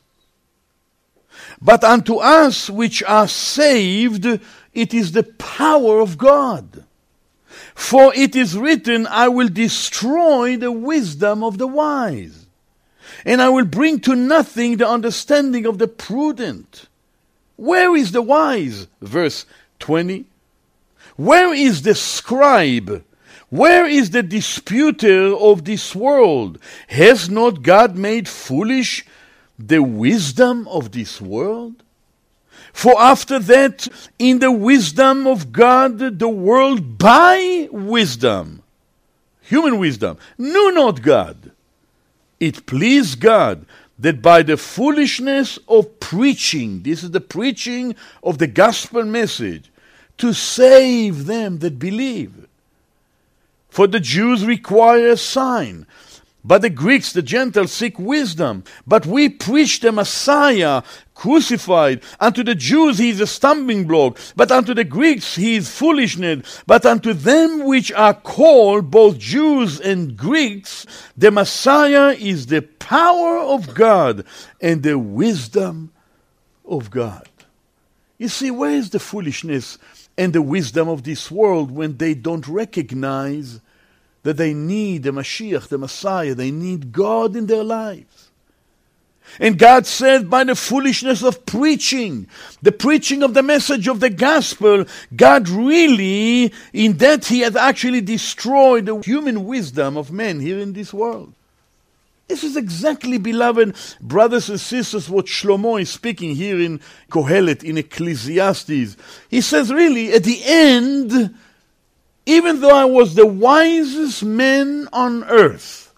But unto us which are saved, it is the power of God. For it is written, I will destroy the wisdom of the wise, and I will bring to nothing the understanding of the prudent. Where is the wise? Verse twenty. Where is the scribe? Where is the disputer of this world? Has not God made foolish the wisdom of this world? For after that, in the wisdom of God, the world by wisdom, human wisdom, knew not God. it pleased God that by the foolishness of preaching, this is the preaching of the gospel message, to save them that believe. For the Jews require a sign, but the Greeks, the Gentiles, seek wisdom. But we preach the Messiah crucified. Unto the Jews he is a stumbling block, but unto the Greeks he is foolishness. But unto them which are called, both Jews and Greeks, the Messiah is the power of God and the wisdom of God. You see, where is the foolishness and the wisdom of this world when they don't recognize that they need the Mashiach, the Messiah, they need God in their lives? And God said, by the foolishness of preaching, the preaching of the message of the gospel, God really, in that he had actually destroyed the human wisdom of men here in this world. This is exactly, beloved brothers and sisters, what Shlomo is speaking here in Kohelet, in Ecclesiastes. He says, really, at the end, even though I was the wisest man on earth,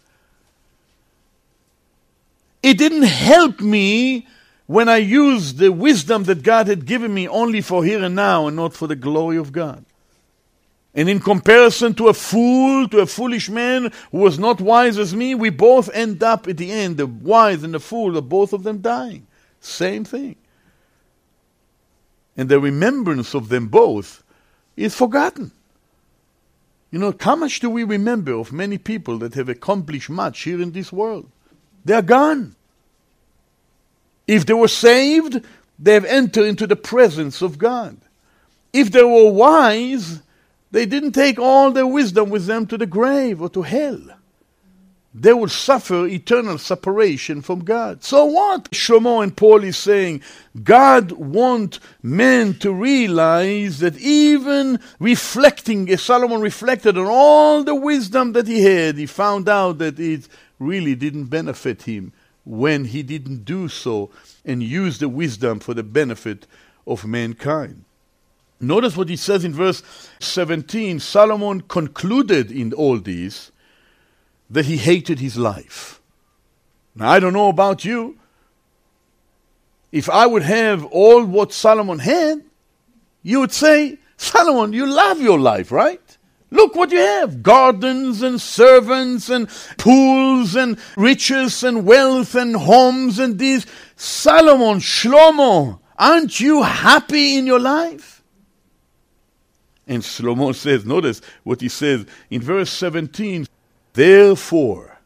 it didn't help me when I used the wisdom that God had given me only for here and now and not for the glory of God. And in comparison to a fool, to a foolish man who was not wise as me, we both end up at the end, the wise and the fool, both of them dying. Same thing. And the remembrance of them both is forgotten. You know, how much do we remember of many people that have accomplished much here in this world? They are gone. If they were saved, they have entered into the presence of God. If they were wise, they didn't take all their wisdom with them to the grave or to hell. They will suffer eternal separation from God. So what? Shlomo and Paul is saying, God wants men to realize that even reflecting, as Solomon reflected on all the wisdom that he had, he found out that it really didn't benefit him when he didn't do so and use the wisdom for the benefit of mankind. Notice what he says in verse seventeen. Solomon concluded in all these that he hated his life. Now, I don't know about you. If I would have all what Solomon had, you would say, Solomon, you love your life, right? Look what you have. Gardens and servants and pools and riches and wealth and homes and this. Solomon, Shlomo, aren't you happy in your life? And Shlomo says, notice what he says in verse seventeen, therefore,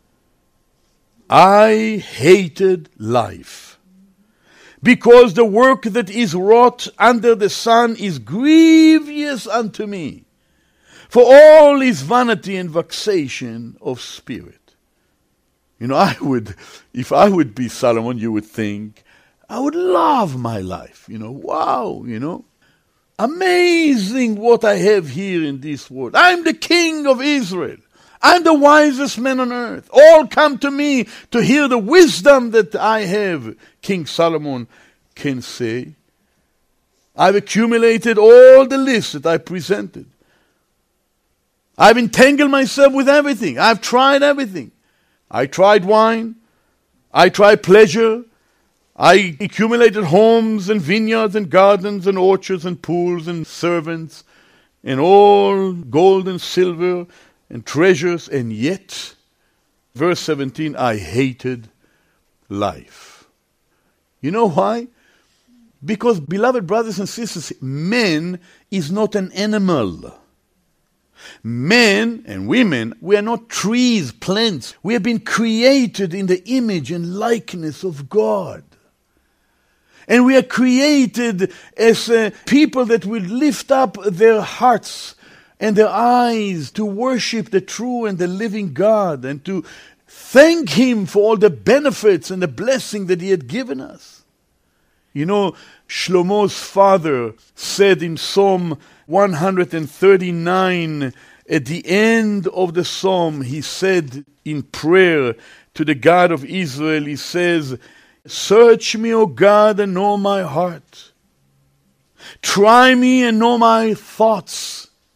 I hated life, because the work that is wrought under the sun is grievous unto me, for all is vanity and vexation of spirit. You know, I would, if I would be Solomon, you would think, I would love my life. You know, wow, you know. Amazing what I have here in this world. I'm the king of Israel. I'm the wisest man on earth. All come to me to hear the wisdom that I have, King Solomon can say. I've accumulated all the lists that I presented. I've entangled myself with everything. I've tried everything. I tried wine. I tried pleasure. I accumulated homes and vineyards and gardens and orchards and pools and servants and all gold and silver and treasures, and yet, verse seventeen, I hated life. You know why? Because, beloved brothers and sisters, man is not an animal. Men and women, we are not trees, plants. We have been created in the image and likeness of God. And we are created as uh, people that will lift up their hearts and their eyes to worship the true and the living God and to thank Him for all the benefits and the blessing that He had given us. You know, Shlomo's father said in Psalm one thirty-nine, at the end of the psalm, he said in prayer to the God of Israel, he says, search me, O God, and know my heart. Try me and know my thoughts.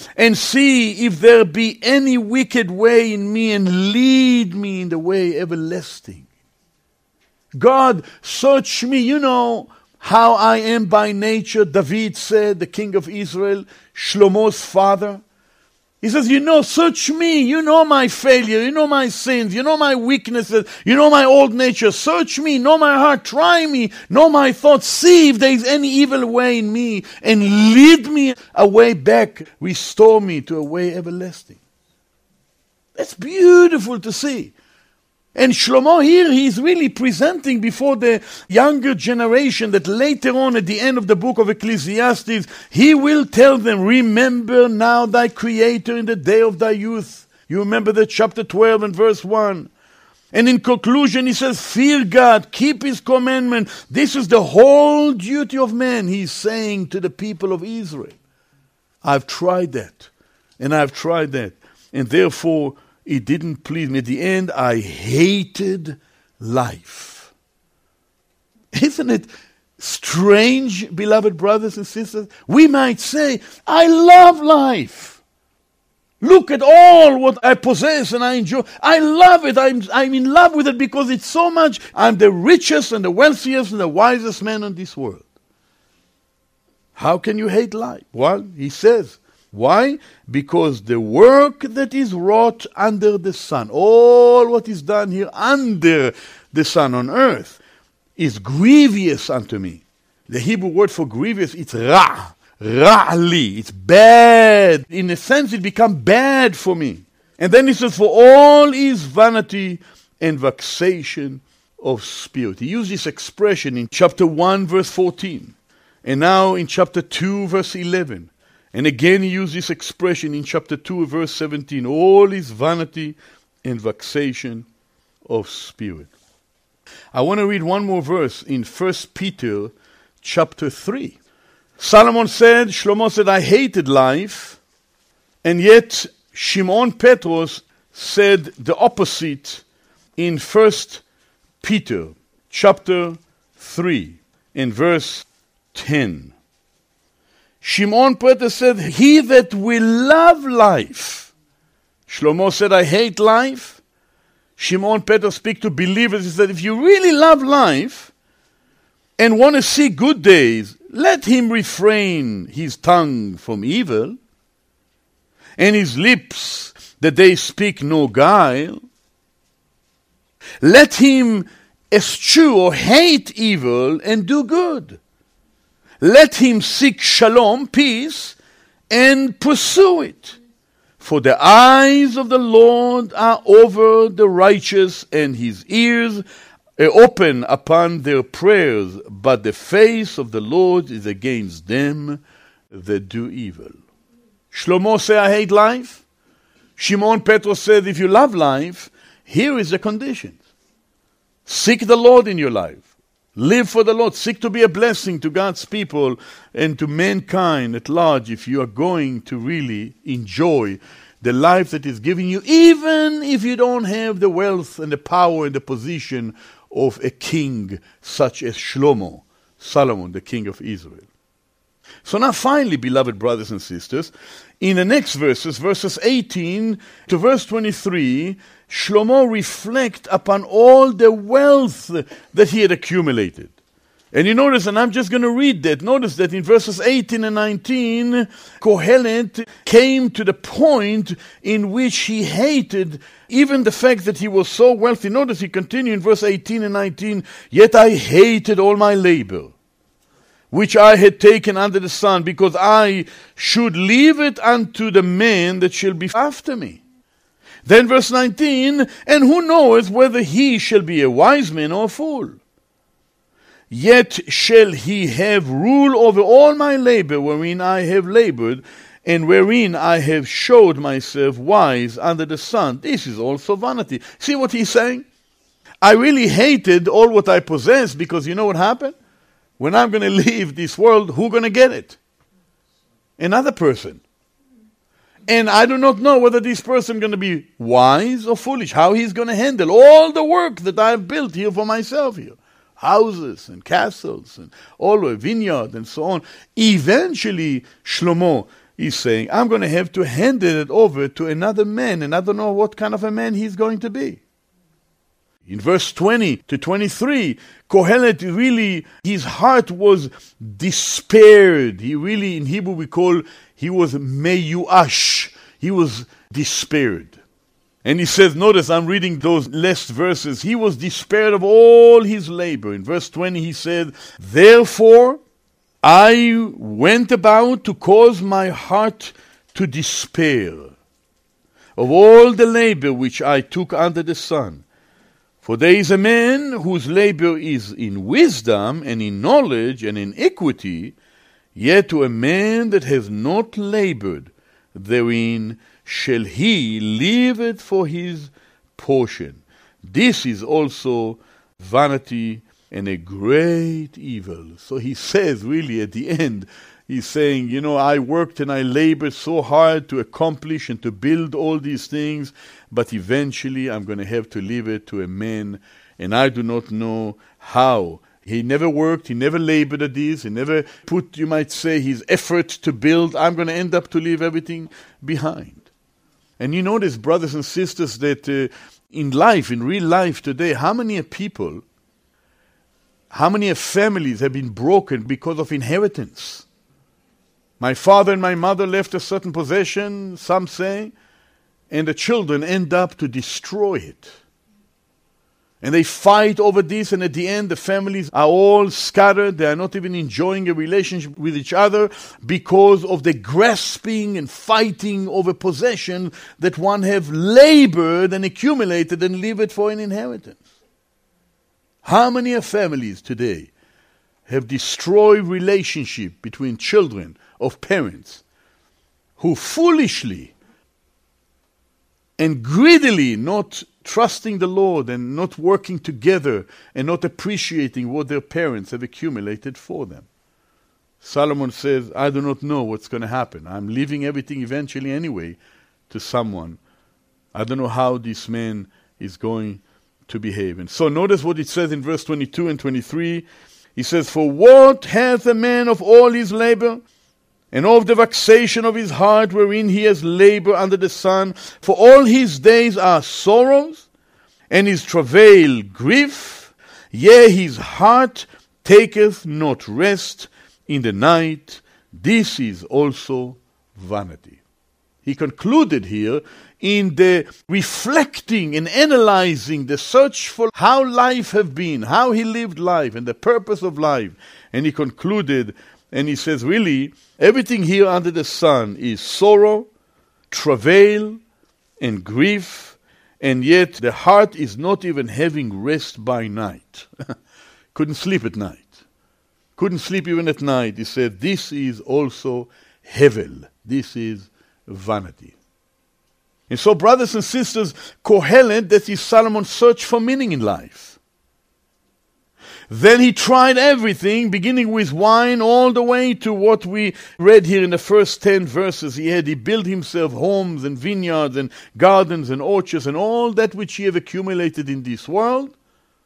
and see if there be any wicked way in me, and lead me in the way everlasting. God, search me. You know how I am by nature, David said, the king of Israel, Shlomo's father. He says, you know, search me. You know my failure. You know my sins. You know my weaknesses. You know my old nature. Search me. Know my heart. Try me. Know my thoughts. See if there is any evil way in me, and lead me a way back. Restore me to a way everlasting. That's beautiful to see. And Shlomo here, he is really presenting before the younger generation that later on at the end of the book of Ecclesiastes, he will tell them, remember now thy Creator in the day of thy youth. You remember that chapter twelve and verse one. And in conclusion, he says, fear God, keep his commandment. This is the whole duty of man, he's saying to the people of Israel. I've tried that, and I've tried that. And therefore, it didn't please me. At the end, I hated life. Isn't it strange, beloved brothers and sisters? We might say, I love life. Look at all what I possess and I enjoy. I love it. I'm, I'm in love with it because it's so much. I'm the richest and the wealthiest and the wisest man in this world. How can you hate life? Well, he says, why? Because the work that is wrought under the sun, all what is done here under the sun on earth, is grievous unto me. The Hebrew word for grievous, it's ra, ra'li, it's bad. In a sense, it becomes bad for me. And then he says, for all is vanity and vexation of spirit. He used this expression in chapter one, verse fourteen, and now in chapter two, verse eleven. And again he used this expression in chapter two, verse seventeen. All is vanity and vexation of spirit. I want to read one more verse in First Peter chapter three. Solomon said, Shlomo said, I hated life. And yet Shimon Petros said the opposite in First Peter chapter three in verse ten. Shimon Peter said, he that will love life. Shlomo said, I hate life. Shimon Peter speak to believers. He said, if you really love life and want to see good days, let him refrain his tongue from evil and his lips that they speak no guile. Let him eschew or hate evil and do good. Let him seek shalom, peace, and pursue it. For the eyes of the Lord are over the righteous, and his ears are open upon their prayers. But the face of the Lord is against them that do evil. Shlomo said, I hate life. Shimon Petrus said, if you love life, here is the conditions. Seek the Lord in your life. Live for the Lord. Seek to be a blessing to God's people and to mankind at large if you are going to really enjoy the life that is given you, even if you don't have the wealth and the power and the position of a king such as Shlomo, Solomon, the king of Israel. So now finally, beloved brothers and sisters, in the next verses, verses eighteen to verse twenty-three, Shlomo reflects upon all the wealth that he had accumulated. And you notice, and I'm just going to read that, notice that in verses eighteen and nineteen, Kohelet came to the point in which he hated even the fact that he was so wealthy. Notice he continued in verse eighteen and nineteen, yet I hated all my labor, which I had taken under the sun, because I should leave it unto the man that shall be after me. Then verse nineteen, and who knoweth whether he shall be a wise man or a fool? Yet shall he have rule over all my labor wherein I have labored, and wherein I have showed myself wise under the sun. This is also vanity. See what he's saying? I really hated all what I possess, because you know what happened? When I'm going to leave this world, who's going to get it? Another person. And I do not know whether this person is going to be wise or foolish, how he's going to handle all the work that I've built here for myself here. Houses and castles and all a vineyard and so on. Eventually, Shlomo he's saying, I'm going to have to hand it over to another man, and I don't know what kind of a man he's going to be. In verse twenty to twenty-three, Kohelet really, his heart was despaired. He really, in Hebrew we call, he was meyuash. He was despaired. And he says, notice I'm reading those last verses, he was despaired of all his labor. In verse twenty he said, therefore I went about to cause my heart to despair of all the labor which I took under the sun. For there is a man whose labor is in wisdom and in knowledge and in equity, yet to a man that has not labored therein shall he leave it for his portion. This is also vanity and a great evil. So he says really at the end, he's saying, you know, I worked and I labored so hard to accomplish and to build all these things, but eventually I'm going to have to leave it to a man, and I do not know how. He never worked, he never labored at this, he never put, you might say, his effort to build. I'm going to end up to leave everything behind. And you notice, brothers and sisters, that uh, in life, in real life today, how many people, how many families have been broken because of inheritance? My father and my mother left a certain possession, some say, and the children end up to destroy it. And they fight over this, and at the end the families are all scattered. They are not even enjoying a relationship with each other because of the grasping and fighting over possession that one have labored and accumulated and leave it for an inheritance. How many families today have destroyed relationship between children of parents who foolishly and greedily, not trusting the Lord and not working together and not appreciating what their parents have accumulated for them. Solomon says, I do not know what's going to happen. I'm leaving everything eventually anyway to someone. I don't know how this man is going to behave. And so notice what it says in verse twenty-two and twenty-three. He says, for what hath a man of all his labor, and of the vexation of his heart wherein he has labored under the sun? For all his days are sorrows, and his travail grief, yea, his heart taketh not rest in the night. This is also vanity. He concluded here in the reflecting and analyzing the search for how life have been, how he lived life, and the purpose of life. And he concluded, and he says, really, everything here under the sun is sorrow, travail, and grief, and yet the heart is not even having rest by night. Couldn't sleep at night. Couldn't sleep even at night. He said, this is also hevel. This is vanity. And so, brothers and sisters, Kohelet, that is Solomon's search for meaning in life. Then he tried everything, beginning with wine all the way to what we read here in the first ten verses. He had, he built himself homes and vineyards and gardens and orchards and all that which he have accumulated in this world.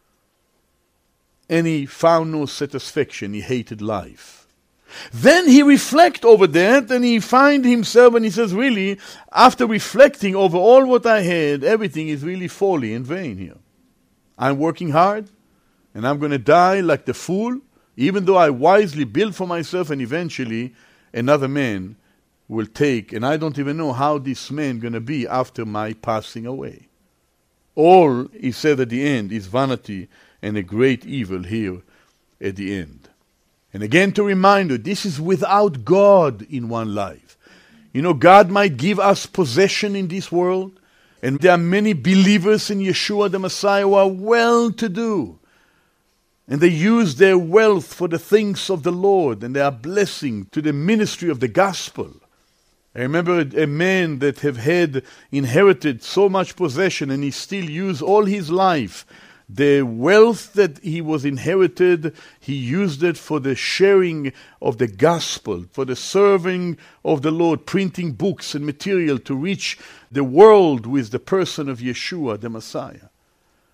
And he found no satisfaction. He hated life. Then he reflect over that, and he find himself, and he says, really, after reflecting over all what I had, everything is really folly and vain here. I'm working hard, and I'm going to die like the fool, even though I wisely built for myself, and eventually another man will take, and I don't even know how this man going to be after my passing away. All, he said at the end, is vanity and a great evil here at the end. And again to remind you, this is without God in one life. You know, God might give us possession in this world, and there are many believers in Yeshua the Messiah who are well-to-do. And they use their wealth for the things of the Lord, and they are blessing to the ministry of the gospel. I remember a man that have had inherited so much possession, and he still used all his life the wealth that he was inherited, he used it for the sharing of the gospel, for the serving of the Lord, printing books and material to reach the world with the person of Yeshua, the Messiah.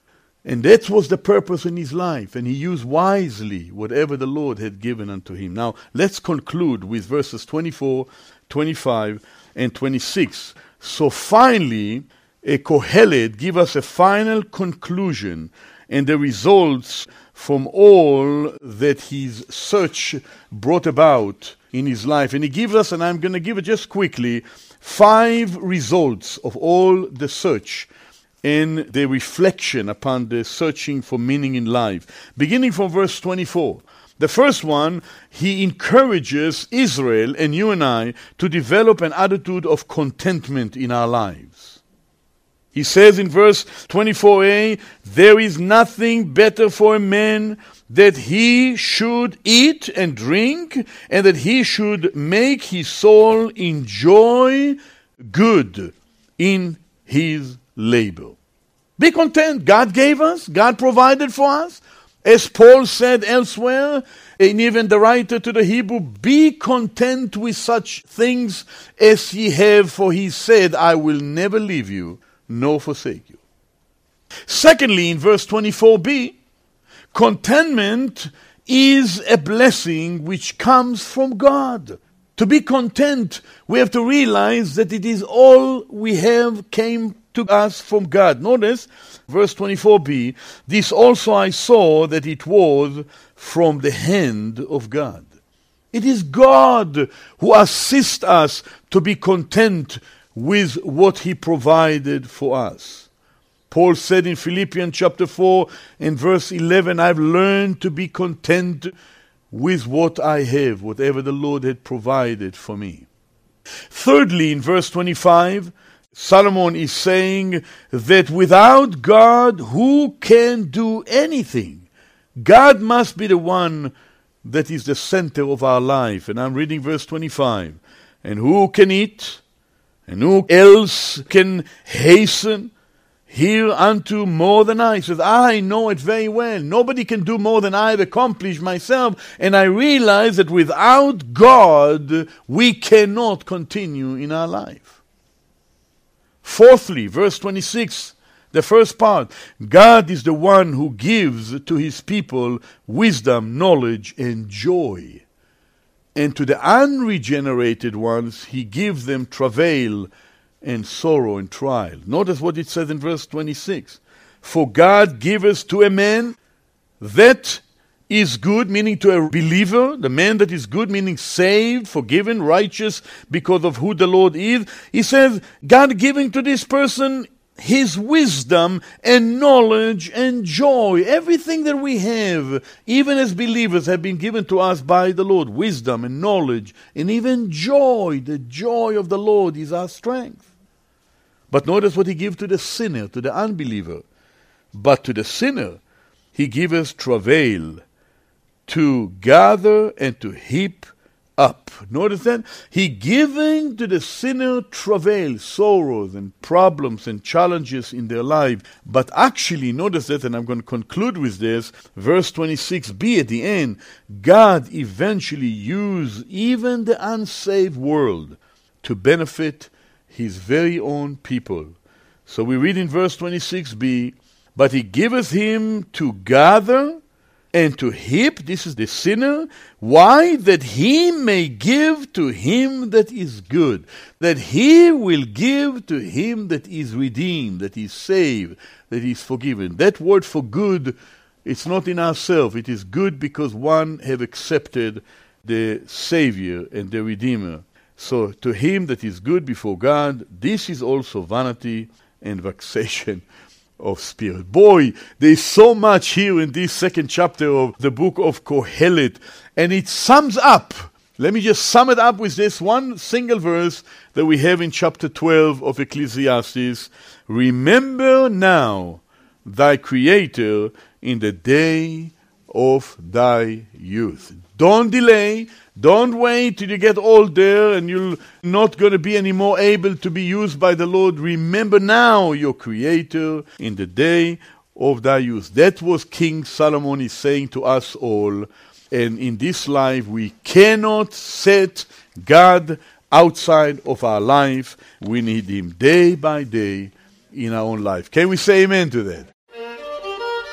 And that was the purpose in his life, and he used wisely whatever the Lord had given unto him. Now, let's conclude with verses twenty-four, twenty-five, and twenty-six. So finally, a Kohelet give us a final conclusion and the results from all that his search brought about in his life. And he gives us, and I'm going to give it just quickly, five results of all the search and the reflection upon the searching for meaning in life. Beginning from verse twenty-four. The first one, he encourages Israel and you and I to develop an attitude of contentment in our lives. He says in verse twenty-four a, there is nothing better for a man that he should eat and drink, and that he should make his soul enjoy good in his labor. Be content. God gave us. God provided for us. As Paul said elsewhere, and even the writer to the Hebrew, be content with such things as ye have, for he said, I will never leave you nor forsake you. Secondly, in verse twenty-four b, contentment is a blessing which comes from God. To be content, we have to realize that it is all we have came to us from God. Notice, verse twenty-four b, this also I saw that it was from the hand of God. It is God who assists us to be content with what he provided for us. Paul said in Philippians chapter four and verse eleven, I've learned to be content with what I have, whatever the Lord had provided for me. Thirdly, in verse twenty-five, Solomon is saying that without God, who can do anything? God must be the one that is the center of our life. And I'm reading verse twenty-five. And who can eat? And who else can hasten hereunto more than I? He says, I know it very well. Nobody can do more than I have accomplished myself. And I realize that without God, we cannot continue in our life. Fourthly, verse twenty-six, the first part, God is the one who gives to his people wisdom, knowledge, and joy. And to the unregenerated ones, he gives them travail and sorrow and trial. Notice what it says in verse twenty-six. For God giveth to a man that is good, meaning to a believer, the man that is good, meaning saved, forgiven, righteous, because of who the Lord is. He says, God giving to this person his wisdom and knowledge and joy. Everything that we have, even as believers, have been given to us by the Lord. Wisdom and knowledge and even joy. The joy of the Lord is our strength. But notice what he gives to the sinner, to the unbeliever. But to the sinner, he giveth travail, to gather and to heap up. Notice that? He giving to the sinner travail, sorrows and problems and challenges in their life. But actually, notice that, and I'm going to conclude with this, verse twenty-six b at the end, God eventually used even the unsaved world to benefit his very own people. So we read in verse twenty-six b, but he giveth him to gather and to heap, this is the sinner. Why? That he may give to him that is good. That he will give to him that is redeemed, that is saved, that is forgiven. That word for good, it's not in ourselves. It is good because one have accepted the Savior and the Redeemer. So to him that is good before God, this is also vanity and vexation of spirit. Boy, there is so much here in this second chapter of the book of Kohelet, and it sums up. Let me just sum it up with this one single verse that we have in chapter twelve of Ecclesiastes. Remember now thy Creator in the day of thy youth. Don't delay. Don't wait till you get older and you're not going to be any more able to be used by the Lord. Remember now your Creator in the day of thy youth. That was King Solomon is saying to us all. And in this life, we cannot set God outside of our life. We need him day by day in our own life. Can we say amen to that?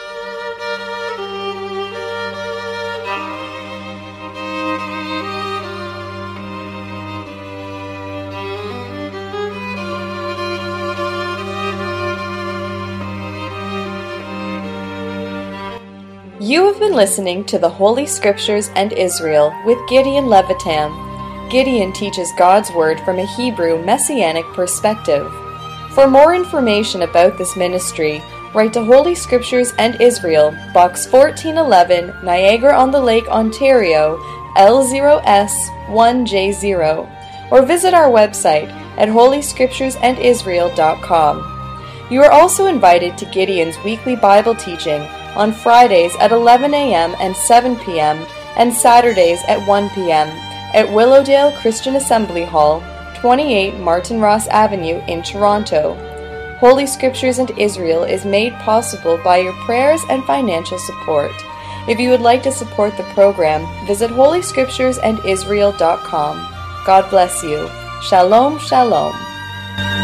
You have been listening to the Holy Scriptures and Israel with Gideon Levitam. Gideon teaches God's Word from a Hebrew Messianic perspective. For more information about this ministry, write to Holy Scriptures and Israel, Box fourteen eleven, Niagara-on-the-Lake, Ontario, L zero S one J zero, or visit our website at holy scriptures and israel dot com. You are also invited to Gideon's weekly Bible teaching on Fridays at eleven a.m. and seven p.m. and Saturdays at one p.m. at Willowdale Christian Assembly Hall, twenty-eight Martin Ross Avenue in Toronto. Holy Scriptures and Israel is made possible by your prayers and financial support. If you would like to support the program, visit holy scriptures and israel dot com. God bless you. Shalom, shalom.